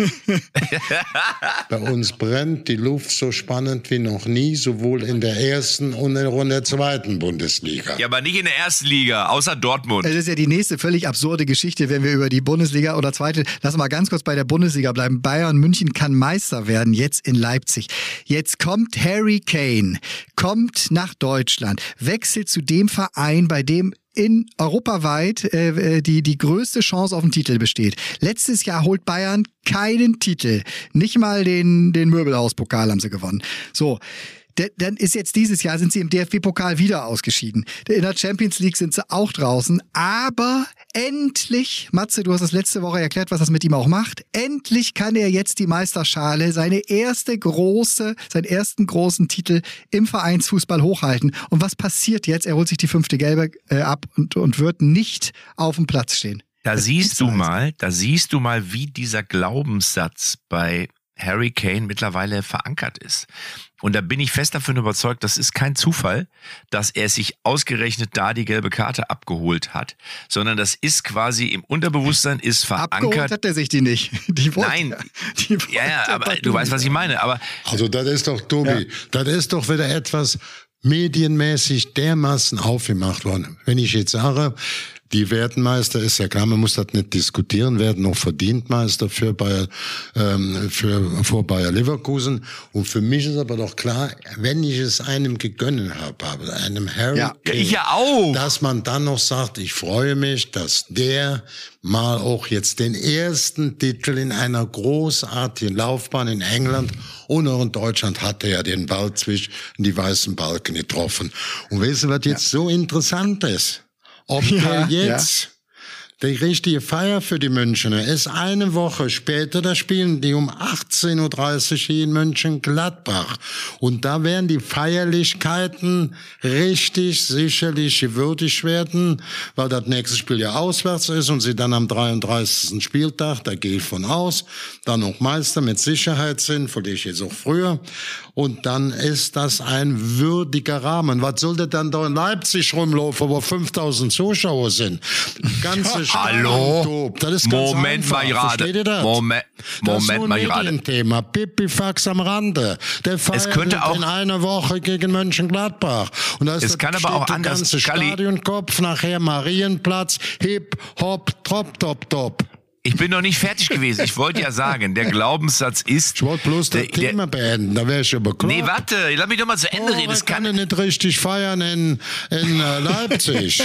Bei uns brennt die Luft so spannend wie noch nie, sowohl in der ersten und in der zweiten Bundesliga. Ja, aber nicht in der ersten Liga, außer Dortmund. Es ist ja die nächste völlig absurde Geschichte, wenn wir über die Bundesliga oder zweite, lass mal ganz kurz bei der Bundesliga bleiben. Bayern München kann Meister werden, jetzt in Leipzig. Jetzt kommt Harry Kane, kommt nach Deutschland, wechselt zu dem Verein, bei dem in europaweit äh, die die größte Chance auf den Titel besteht. Letztes Jahr holt Bayern keinen Titel, nicht mal den den Möbelhauspokal haben sie gewonnen. So. D- Dann ist jetzt dieses Jahr, sind sie im D F B-Pokal wieder ausgeschieden. In der Champions League sind sie auch draußen. Aber endlich, Matze, du hast das letzte Woche erklärt, was das mit ihm auch macht. Endlich kann er jetzt die Meisterschale, seine erste große, seinen ersten großen Titel im Vereinsfußball hochhalten. Und was passiert jetzt? Er holt sich die fünfte Gelbe äh, ab und, und wird nicht auf dem Platz stehen. Da Das siehst gibt's du also. mal, da siehst du mal, wie dieser Glaubenssatz bei Harry Kane mittlerweile verankert ist. Und da bin ich fest davon überzeugt, das ist kein Zufall, dass er sich ausgerechnet da die gelbe Karte abgeholt hat, sondern das ist quasi im Unterbewusstsein ist Abgeholt verankert. hat er sich die nicht. Die wollte Nein. er. Die wollte Ja, ja, er aber partout du weißt, was ich meine. Aber Also das ist doch, Tobi, das ist doch wieder etwas medienmäßig dermaßen aufgemacht worden. Wenn ich jetzt sage, die werden Meister, ist ja klar, man muss das nicht diskutieren, werden noch verdient Meister für Bayer, ähm, für, vor Bayer Leverkusen. Und für mich ist aber doch klar, wenn ich es einem gegönnt habe, einem Harry Ja, Kane, ich ja auch. dass man dann noch sagt, ich freue mich, dass der mal auch jetzt den ersten Titel in einer großartigen Laufbahn in England und auch in Deutschland hat er ja den Ball zwischen die weißen Balken getroffen. Und weißt du, was jetzt so interessant ist? Ob Ja, der jetzt die richtige Feier für die Münchner ist eine Woche später, da spielen die um achtzehn Uhr dreißig hier in Mönchengladbach. Und da werden die Feierlichkeiten richtig sicherlich gewürdigt werden, weil das nächste Spiel ja auswärts ist und sie dann am dreiunddreißigsten Spieltag, da gehe ich von aus, dann noch Meister mit Sicherheit sind, verliere ich jetzt auch früher. Und dann ist das ein würdiger Rahmen. Was sollte dann da in Leipzig rumlaufen, wo fünftausend Zuschauer sind? Die ganze Stadt Hallo? tobt. Das ist ganz Moment einfach. mal gerade. Versteht ihr das? Moment, das ist Moment nur mal ein gerade. Medienthema. Pipifax am Rande. Der feiert könnte auch- in einer Woche gegen Mönchengladbach. Und da ist Es das, kann aber steht auch der anders. ganze Kalli. Stadionkopf, nachher Marienplatz, hip, hop, top, top, top. Ich bin noch nicht fertig gewesen. Ich wollte ja sagen, der Glaubenssatz ist. Ich wollte bloß das der- der- Thema beenden, da wäre ich aber klar. Nee, warte, lass mich doch mal zu Ende reden. Das Das kann kann er nicht richtig feiern in, in äh, Leipzig.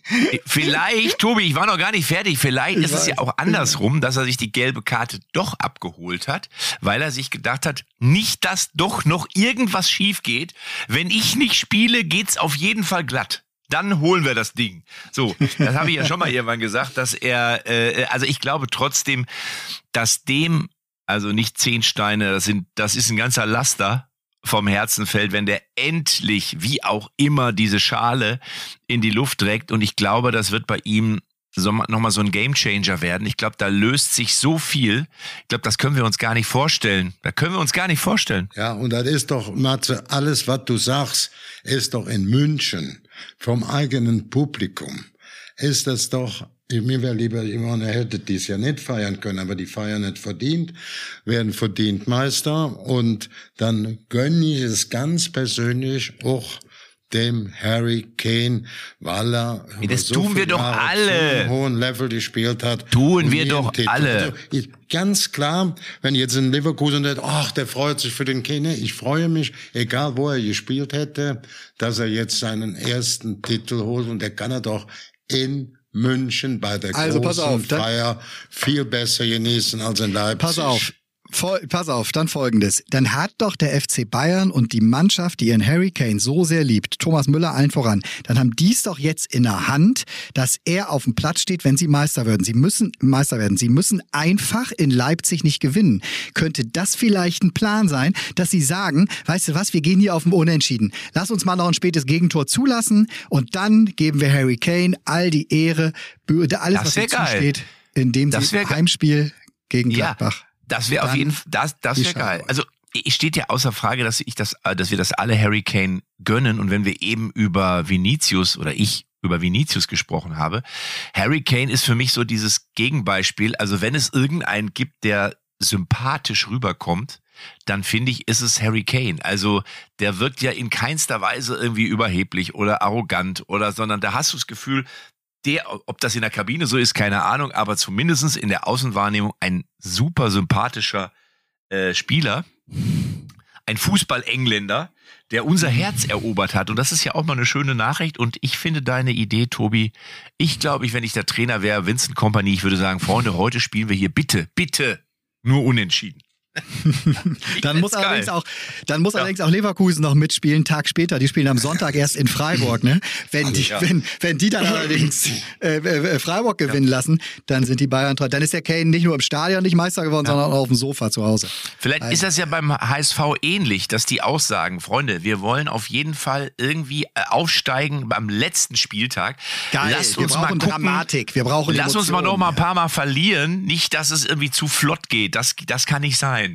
vielleicht, Tobi, ich war noch gar nicht fertig. Vielleicht ist es ja auch andersrum, dass er sich die gelbe Karte doch abgeholt hat, weil er sich gedacht hat, nicht, dass doch noch irgendwas schief geht. Wenn ich nicht spiele, geht's auf jeden Fall glatt. Dann holen wir das Ding. So, das habe ich ja schon mal irgendwann gesagt, dass er, äh, also ich glaube trotzdem, dass dem, also nicht zehn Steine, das sind, das ist ein ganzer Laster vom Herzen fällt, wenn der endlich, wie auch immer, diese Schale in die Luft trägt. Und ich glaube, das wird bei ihm so, nochmal so ein Gamechanger werden. Ich glaube, da löst sich so viel. Ich glaube, das können wir uns gar nicht vorstellen. Da können wir uns gar nicht vorstellen. Ja, und das ist doch, Matze, alles, was du sagst, ist doch in München vom eigenen Publikum. Ist das doch, mir wäre lieber, ich meine, er hätte dies ja nicht feiern können, aber die feiern nicht verdient, werden verdient Meister und dann gönne ich es ganz persönlich auch dem Harry Kane, weil er das so tun wir doch Jahre alle. zu einem hohen Level gespielt hat. Tun wir doch alle. Also ich, ganz klar, wenn jetzt in Leverkusen sagt, ach, der freut sich für den Kane. Ich freue mich, egal wo er gespielt hätte, dass er jetzt seinen ersten Titel holt und der kann er doch in München bei der also, großen pass auf, Feier viel besser genießen als in Leipzig. Pass auf. Voll, pass auf, dann Folgendes. Dann hat doch der F C Bayern und die Mannschaft, die ihren Harry Kane so sehr liebt, Thomas Müller allen voran, dann haben die es doch jetzt in der Hand, dass er auf dem Platz steht, wenn sie Meister werden. Sie müssen Meister werden. Sie müssen einfach in Leipzig nicht gewinnen. Könnte das vielleicht ein Plan sein, dass sie sagen, weißt du was, wir gehen hier auf dem Unentschieden. Lass uns mal noch ein spätes Gegentor zulassen und dann geben wir Harry Kane all die Ehre, alles, was ihm zusteht, indem sie Heimspiel gegen Gladbach. Ja. Das wäre auf jeden Fall, das, das wäre geil. Also, es steht ja außer Frage, dass ich das, dass wir das alle Harry Kane gönnen. Und wenn wir eben über Vinicius oder ich über Vinicius gesprochen habe, Harry Kane ist für mich so dieses Gegenbeispiel. Also, wenn es irgendeinen gibt, der sympathisch rüberkommt, dann finde ich, ist es Harry Kane. Also, der wirkt ja in keinster Weise irgendwie überheblich oder arrogant oder, sondern da hast du das Gefühl, der, ob das in der Kabine so ist, keine Ahnung, aber zumindest in der Außenwahrnehmung ein super sympathischer äh, Spieler, ein Fußball-Engländer, der unser Herz erobert hat. Und das ist ja auch mal eine schöne Nachricht. Und ich finde deine Idee, Tobi, ich glaube, ich, wenn ich der Trainer wäre, Vincent Kompany, ich würde sagen, Freunde, heute spielen wir hier bitte, bitte nur unentschieden. dann muss allerdings auch, dann muss ja. allerdings auch Leverkusen noch mitspielen, einen Tag später. Die spielen am Sonntag erst in Freiburg, ne? Wenn die, ja. wenn, wenn die dann allerdings äh, äh, Freiburg gewinnen ja. lassen, dann sind die Bayern treu. Dann ist der Kane nicht nur im Stadion nicht Meister geworden, ja. sondern auch auf dem Sofa zu Hause. Vielleicht also. ist das ja beim H S V ähnlich, dass die auch sagen, Freunde, wir wollen auf jeden Fall irgendwie aufsteigen beim letzten Spieltag. Geil, Lasst wir uns brauchen mal gucken, Dramatik, wir brauchen Lass Emotionen. uns mal noch mal ein paar Mal verlieren, nicht, dass es irgendwie zu flott geht. Das, das kann nicht sein.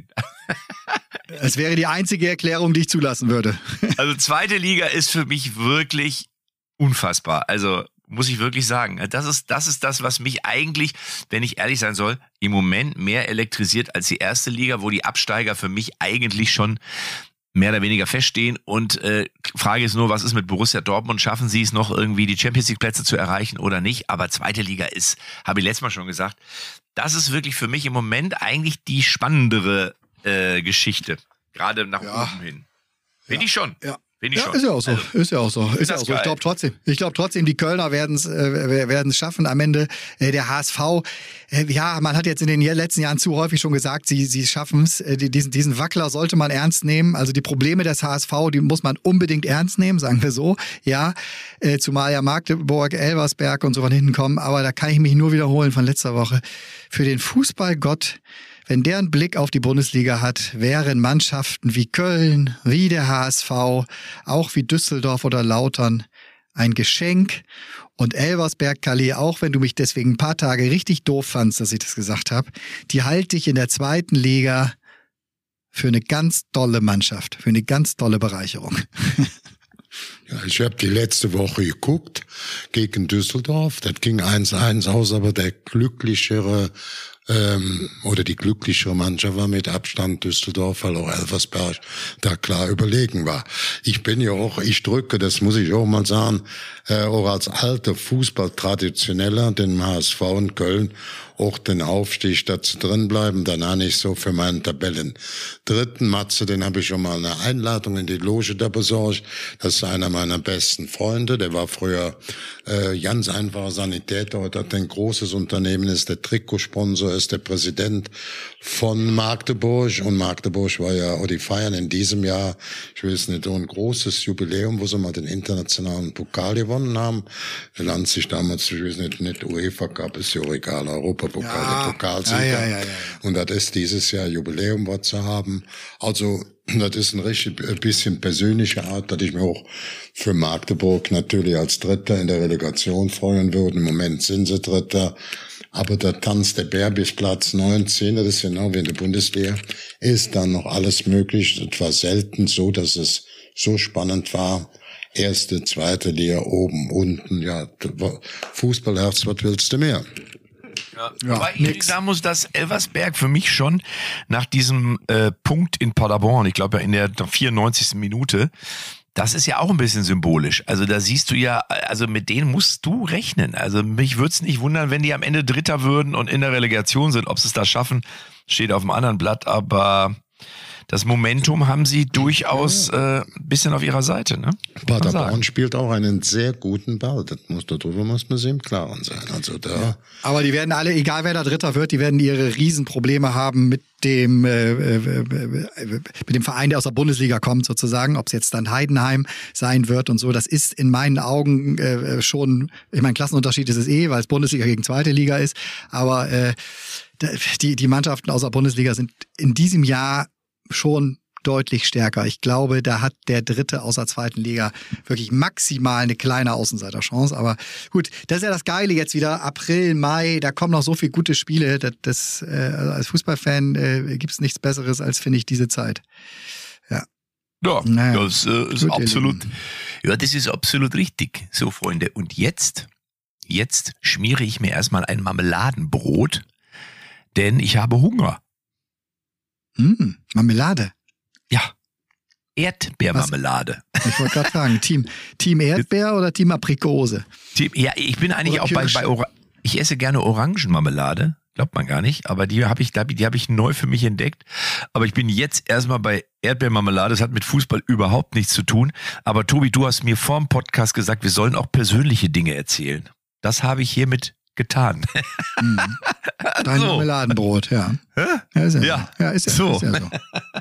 Es wäre die einzige Erklärung, die ich zulassen würde. Also zweite Liga ist für mich wirklich unfassbar. Also muss ich wirklich sagen, das ist, das ist das, was mich eigentlich, wenn ich ehrlich sein soll, im Moment mehr elektrisiert als die erste Liga, wo die Absteiger für mich eigentlich schon mehr oder weniger feststehen. Und äh, Frage ist nur, was ist mit Borussia Dortmund? Schaffen sie es noch irgendwie, die Champions League Plätze zu erreichen oder nicht? Aber zweite Liga ist, habe ich letztes Mal schon gesagt, das ist wirklich für mich im Moment eigentlich die spannendere äh, Geschichte. Gerade nach ja. oben hin. Bin ja. ich schon. Ja. Bin ich ja, schon. ist ja auch so. Also, ist ja auch so. Ist ja auch so. Ich glaube trotzdem. Ich glaube trotzdem, die Kölner werden es äh, werden es schaffen. Am Ende äh, der H S V. Äh, ja, man hat jetzt in den letzten Jahren zu häufig schon gesagt, sie sie schaffen es. Äh, diesen diesen Wackler sollte man ernst nehmen. Also die Probleme des H S V, die muss man unbedingt ernst nehmen, sagen wir so. Ja, äh, zumal ja Magdeburg, Elversberg und so von hinten kommen. Aber da kann ich mich nur wiederholen von letzter Woche. Für den Fußballgott. Wenn der einen Blick auf die Bundesliga hat, wären Mannschaften wie Köln, wie der H S V, auch wie Düsseldorf oder Lautern ein Geschenk. Und Elversberg, Calais, auch wenn du mich deswegen ein paar Tage richtig doof fandst, dass ich das gesagt habe, die halte ich in der zweiten Liga für eine ganz tolle Mannschaft, für eine ganz tolle Bereicherung. Ja, ich habe die letzte Woche geguckt gegen Düsseldorf. Das ging eins eins aus, aber der glücklichere ähm, oder die glücklichere Mannschaft war mit Abstand Düsseldorf, weil auch Elversberg da klar überlegen war. Ich bin ja auch, ich drücke, das muss ich auch mal sagen, äh, auch als alter Fußballtraditioneller, den H S V in Köln, auch den Aufstieg, da zu drin bleiben, danach nicht so für meinen Tabellen. Dritten Matze, den habe ich schon mal eine Einladung in die Loge da besorgt. Das ist einer meiner besten Freunde, der war früher äh, ganz einfacher Sanitäter, heute hat ein großes Unternehmen, ist der Trikotsponsor, ist der Präsident von Magdeburg und Magdeburg war ja, oh, die feiern in diesem Jahr, ich weiß nicht, so ein großes Jubiläum, wo sie mal den internationalen Pokal gewonnen haben. Der nannte sich damals, ich weiß nicht, nicht UEFA Cup, ist ja auch egal, Europapokal, ja, der Pokalsieger. Ja, ja, ja, ja. Und das ist dieses Jahr Jubiläum, was zu haben. Also das ist ein richtig ein bisschen persönliche Art, dass ich mir auch für Magdeburg natürlich als Dritter in der Relegation freuen würde. Im Moment sind sie Dritter. Aber der Tanz der Bär bis Platz neunzehn, das ist genau wie in der Bundesliga, ist dann noch alles möglich. Es war selten so, dass es so spannend war. Erste, zweite Liga, oben, unten, ja, Fußballherz, was willst du mehr? Ja, ja, aber ich sagen muss, dass Elversberg für mich schon nach diesem äh, Punkt in Paderborn, ich glaube ja in der vierundneunzigsten Minute, das ist ja auch ein bisschen symbolisch. Also da siehst du ja, also mit denen musst du rechnen. Also mich würde es nicht wundern, wenn die am Ende Dritter würden und in der Relegation sind. Ob sie es da schaffen, steht auf dem anderen Blatt, aber das Momentum haben sie durchaus äh, ein bisschen auf ihrer Seite. Ne? Paderborn spielt auch einen sehr guten Ball. Das muss, darüber muss man sich im Klaren sein. Also da ja. Aber die werden alle, egal wer da Dritter wird, die werden ihre Riesenprobleme haben mit dem äh, äh, mit dem Verein, der aus der Bundesliga kommt sozusagen. Ob es jetzt dann Heidenheim sein wird und so. Das ist in meinen Augen äh, schon, ich meine, Klassenunterschied ist es eh, weil es Bundesliga gegen zweite Liga ist. Aber äh, die, die Mannschaften aus der Bundesliga sind in diesem Jahr schon deutlich stärker. Ich glaube, da hat der Dritte aus der zweiten Liga wirklich maximal eine kleine Außenseiterchance. Aber gut, das ist ja das Geile jetzt wieder. April, Mai, da kommen noch so viele gute Spiele. Das, das äh, als Fußballfan äh, gibt es nichts Besseres als, finde ich, diese Zeit. Ja, ja naja, das äh, ist absolut. Ja, das ist absolut richtig. So, Freunde. Und jetzt, jetzt schmiere ich mir erstmal ein Marmeladenbrot, denn ich habe Hunger. Mm, Marmelade. Ja, Erdbeermarmelade. Was? Ich wollte gerade fragen, Team, Team Erdbeer oder Team Aprikose? Team, ja, ich bin eigentlich oder auch bei, bei Ora- ich esse gerne Orangenmarmelade, glaubt man gar nicht, aber die habe ich, die habe ich neu für mich entdeckt. Aber ich bin jetzt erstmal bei Erdbeermarmelade, das hat mit Fußball überhaupt nichts zu tun. Aber Tobi, du hast mir vor dem Podcast gesagt, wir sollen auch persönliche Dinge erzählen. Das habe ich hiermit getan. Mhm. Dein so. Marmeladenbrot, ja. Ja, ist ja, ja. So. Ja, ist ja so. Ist ja so.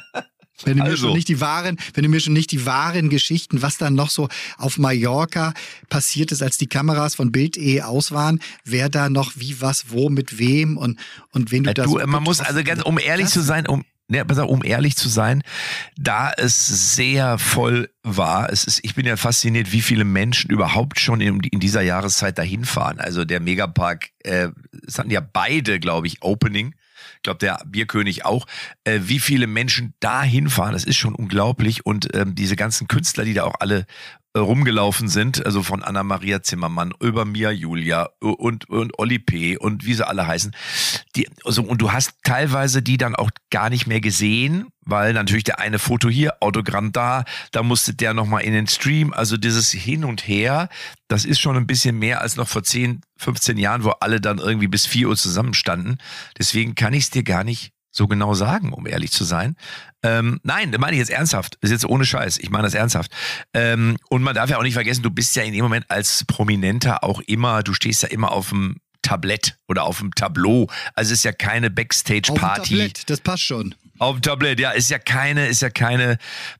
Wenn du mir Also. schon nicht die wahren, wenn du mir schon nicht die wahren Geschichten, was dann noch so auf Mallorca passiert ist, als die Kameras von Bild punkt de aus waren, wer da noch wie, was, wo, mit wem und, und wen du ja, da du, so man muss also ganz, um ehrlich zu sein, um Ja, pass auf, um ehrlich zu sein, da es sehr voll war, es ist, ich bin ja fasziniert, wie viele Menschen überhaupt schon in, in dieser Jahreszeit dahin fahren. Also der Megapark, äh, es hatten ja beide, glaube ich, Opening. Ich glaube, der Bierkönig auch. Äh, wie viele Menschen da hinfahren, das ist schon unglaublich. Und ähm, diese ganzen Künstler, die da auch alle äh, rumgelaufen sind, also von Anna-Maria Zimmermann über Mia Julia und, und Olli P. und wie sie alle heißen. Die, also, und du hast teilweise die dann auch gar nicht mehr gesehen, weil natürlich der eine Foto hier, Autogramm da, da musste der nochmal in den Stream. Also dieses Hin und Her, das ist schon ein bisschen mehr als noch vor zehn, fünfzehn Jahren, wo alle dann irgendwie bis vier Uhr zusammenstanden. Deswegen kann ich es dir gar nicht so genau sagen, um ehrlich zu sein. Ähm, nein, das meine ich jetzt ernsthaft. Das ist jetzt ohne Scheiß. Ich meine das ernsthaft. Ähm, und man darf ja auch nicht vergessen, du bist ja in dem Moment als Prominenter auch immer, du stehst ja immer auf dem Tablett oder auf dem Tableau. Also es ist ja keine Backstage-Party. Auf dem Tablett, das passt schon. Auf dem Tablett, ja, ist ja keine, ist ja keine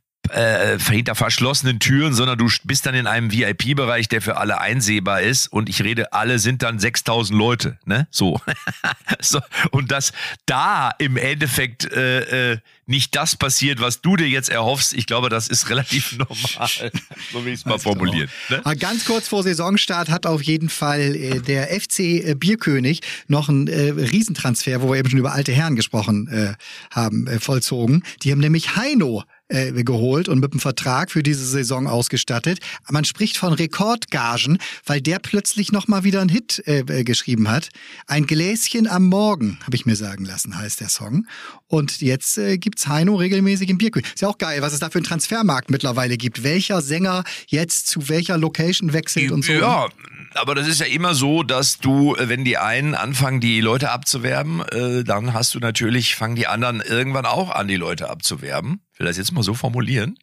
äh, hinter verschlossenen Türen, sondern du bist dann in einem V I P-Bereich, der für alle einsehbar ist und ich rede, alle sind dann sechstausend Leute, ne? So. so. Und dass da im Endeffekt äh, äh, nicht das passiert, was du dir jetzt erhoffst, ich glaube, das ist relativ normal. So will ich es mal formulieren. Ne? Ganz kurz vor Saisonstart hat auf jeden Fall äh, der F C äh, Bierkönig noch einen äh, Riesentransfer, wo wir eben schon über alte Herren gesprochen äh, haben, äh, vollzogen. Die haben nämlich Heino äh, geholt und mit einem Vertrag für diese Saison ausgestattet. Man spricht von Rekordgagen, weil der plötzlich noch mal wieder einen Hit äh, geschrieben hat. Ein Gläschen am Morgen, habe ich mir sagen lassen, heißt der Song. Und jetzt äh, gibt's Heino regelmäßig im Bierkönig. Ist ja auch geil, was es da für einen Transfermarkt mittlerweile gibt. Welcher Sänger jetzt zu welcher Location wechselt und so. Ja, aber das ist ja immer so, dass du, wenn die einen anfangen, die Leute abzuwerben, äh, dann hast du natürlich, fangen die anderen irgendwann auch an, die Leute abzuwerben. Ich will das jetzt mal so formulieren.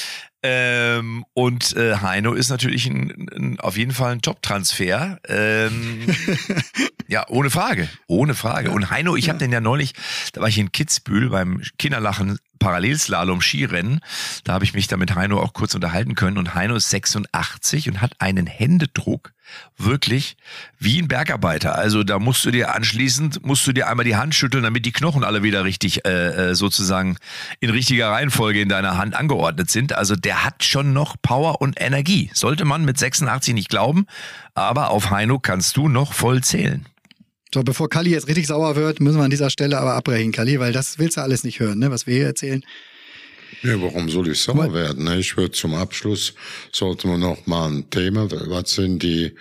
Ähm, und äh, Heino ist natürlich ein, ein, auf jeden Fall ein Top-Transfer. Ähm, ja, ohne Frage. Ohne Frage. Und Heino, ich habe den ja neulich, da war ich in Kitzbühel beim Kinderlachen Parallelslalom Skirennen. Da habe ich mich da mit Heino auch kurz unterhalten können. Und Heino ist sechsundachtzig und hat einen Händedruck wirklich wie ein Bergarbeiter. Also da musst du dir anschließend, musst du dir einmal die Hand schütteln, damit die Knochen alle wieder richtig äh, sozusagen in richtiger Reihenfolge in deiner Hand angeordnet sind. Also der hat schon noch Power und Energie. Sollte man mit sechsundachtzig nicht glauben, aber auf Heino kannst du noch voll zählen. So, bevor Kalli jetzt richtig sauer wird, müssen wir an dieser Stelle aber abbrechen, Kalli, weil das willst du alles nicht hören, ne, was wir hier erzählen. Ja, warum soll ich sauer werden? Ich würde zum Abschluss, sollten wir noch mal ein Thema, was sind die,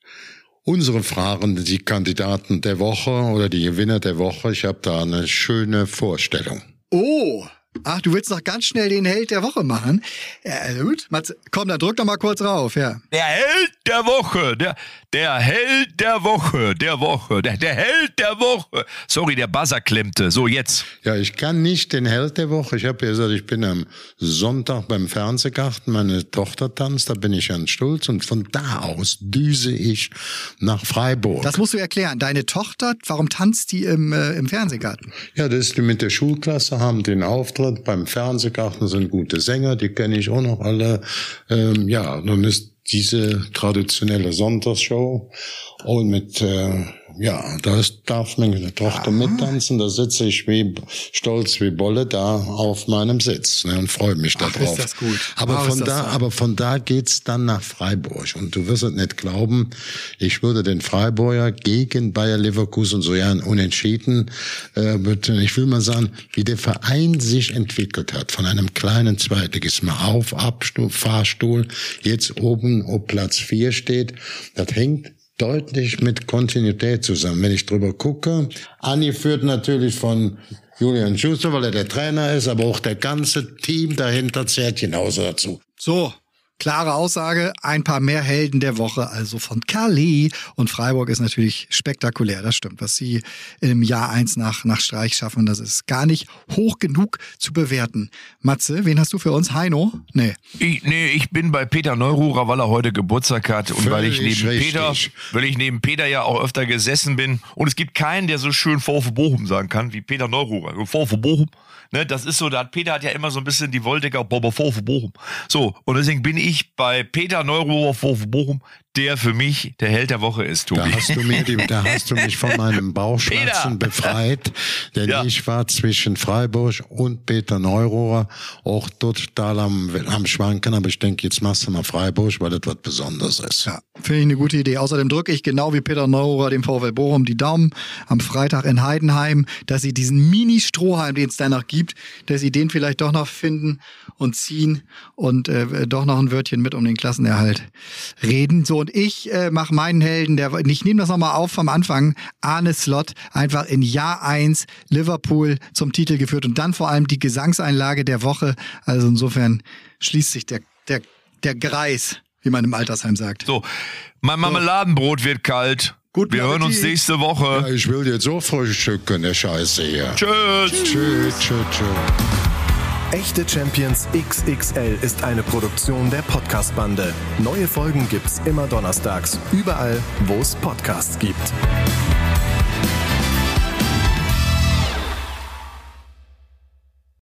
unsere Fragen, die Kandidaten der Woche oder die Gewinner der Woche? Ich habe da eine schöne Vorstellung. Oh, ach, du willst noch ganz schnell den Held der Woche machen? Ja, gut, Matze, komm, dann drück doch mal kurz rauf, ja. Der Held der Woche, der, der Held der Woche, der Woche, der, der Held der Woche. Sorry, der Buzzer klemmte. So, jetzt. Ja, ich kann nicht den Held der Woche. Ich habe ja gesagt, ich bin am Sonntag beim Fernsehgarten, meine Tochter tanzt, da bin ich ganz stolz und von da aus düse ich nach Freiburg. Das musst du erklären. Deine Tochter, warum tanzt die im, äh, im Fernsehgarten? Ja, das ist die mit der Schulklasse, haben den Auftritt beim Fernsehgarten, sind gute Sänger, die kenne ich auch noch alle. Ähm, ja, nun ist diese traditionelle Sonntagsshow und mit, äh, ja, da darf meine Tochter mittanzen, da sitze ich wie stolz wie Bolle da auf meinem Sitz, ne, und freue mich da drauf. Ist das gut. Aber Wow, von ist das da, so. aber von da geht's dann nach Freiburg und du wirst es nicht glauben, ich würde den Freiburger gegen Bayer Leverkusen so ja ein Unentschieden, äh, ich will mal sagen, wie der Verein sich entwickelt hat, von einem kleinen Zweitligist mal auf, Abstuhl, Fahrstuhl, jetzt oben auf Platz vier steht, das hängt deutlich mit Kontinuität zusammen. Wenn ich drüber gucke, angeführt natürlich von Julian Schuster, weil er der Trainer ist, aber auch der ganze Team dahinter zählt genauso dazu. So, klare Aussage, ein paar mehr Helden der Woche, also von Kalli. Und Freiburg ist natürlich spektakulär, das stimmt. Was sie im Jahr eins nach, nach Streich schaffen, das ist gar nicht hoch genug zu bewerten. Matze, wen hast du für uns? Heino? Nee. Ich, nee, ich bin bei Peter Neururer, weil er heute Geburtstag hat und weil ich Völlig neben richtig. Peter, weil ich neben Peter ja auch öfter gesessen bin. Und es gibt keinen, der so schön VfB Bochum sagen kann wie Peter Neururer. VfB Bochum, ne, das ist so, da hat Peter hat ja immer so ein bisschen die Woldecker Bober VfB Bochum. So, und deswegen bin ich bei Peter Neururer VfB Bochum, der für mich der Held der Woche ist, Tobi. Da hast du mir die, da hast du mich von meinem Bauchschmerzen Peter. befreit, denn Ja. ich war zwischen Freiburg und Peter Neururer auch total am, am Schwanken, aber ich denke, jetzt machst du mal Freiburg, weil das was Besonderes ist. Ja, finde ich eine gute Idee. Außerdem drücke ich genau wie Peter Neururer dem VfL Bochum die Daumen am Freitag in Heidenheim, dass sie diesen Mini-Strohhalm, den es da noch gibt, dass sie den vielleicht doch noch finden und ziehen und äh, doch noch ein Wörtchen mit um den Klassenerhalt reden. So, und ich äh, mache meinen Helden, der, ich nehme das nochmal auf vom Anfang, Arne Slot, einfach in Jahr eins Liverpool zum Titel geführt und dann vor allem die Gesangseinlage der Woche. Also insofern schließt sich der, der, der Kreis, wie man im Altersheim sagt. So, mein Marmeladenbrot wird kalt. Guten Wir hören uns Appetit. nächste Woche. Ja, ich will jetzt so frühstücken, der Scheiße hier. Tschüss. Tschüss, tschüss, tschüss. Echte Champions X X L ist eine Produktion der Podcast-Bande. Neue Folgen gibt's immer donnerstags, überall, wo es Podcasts gibt.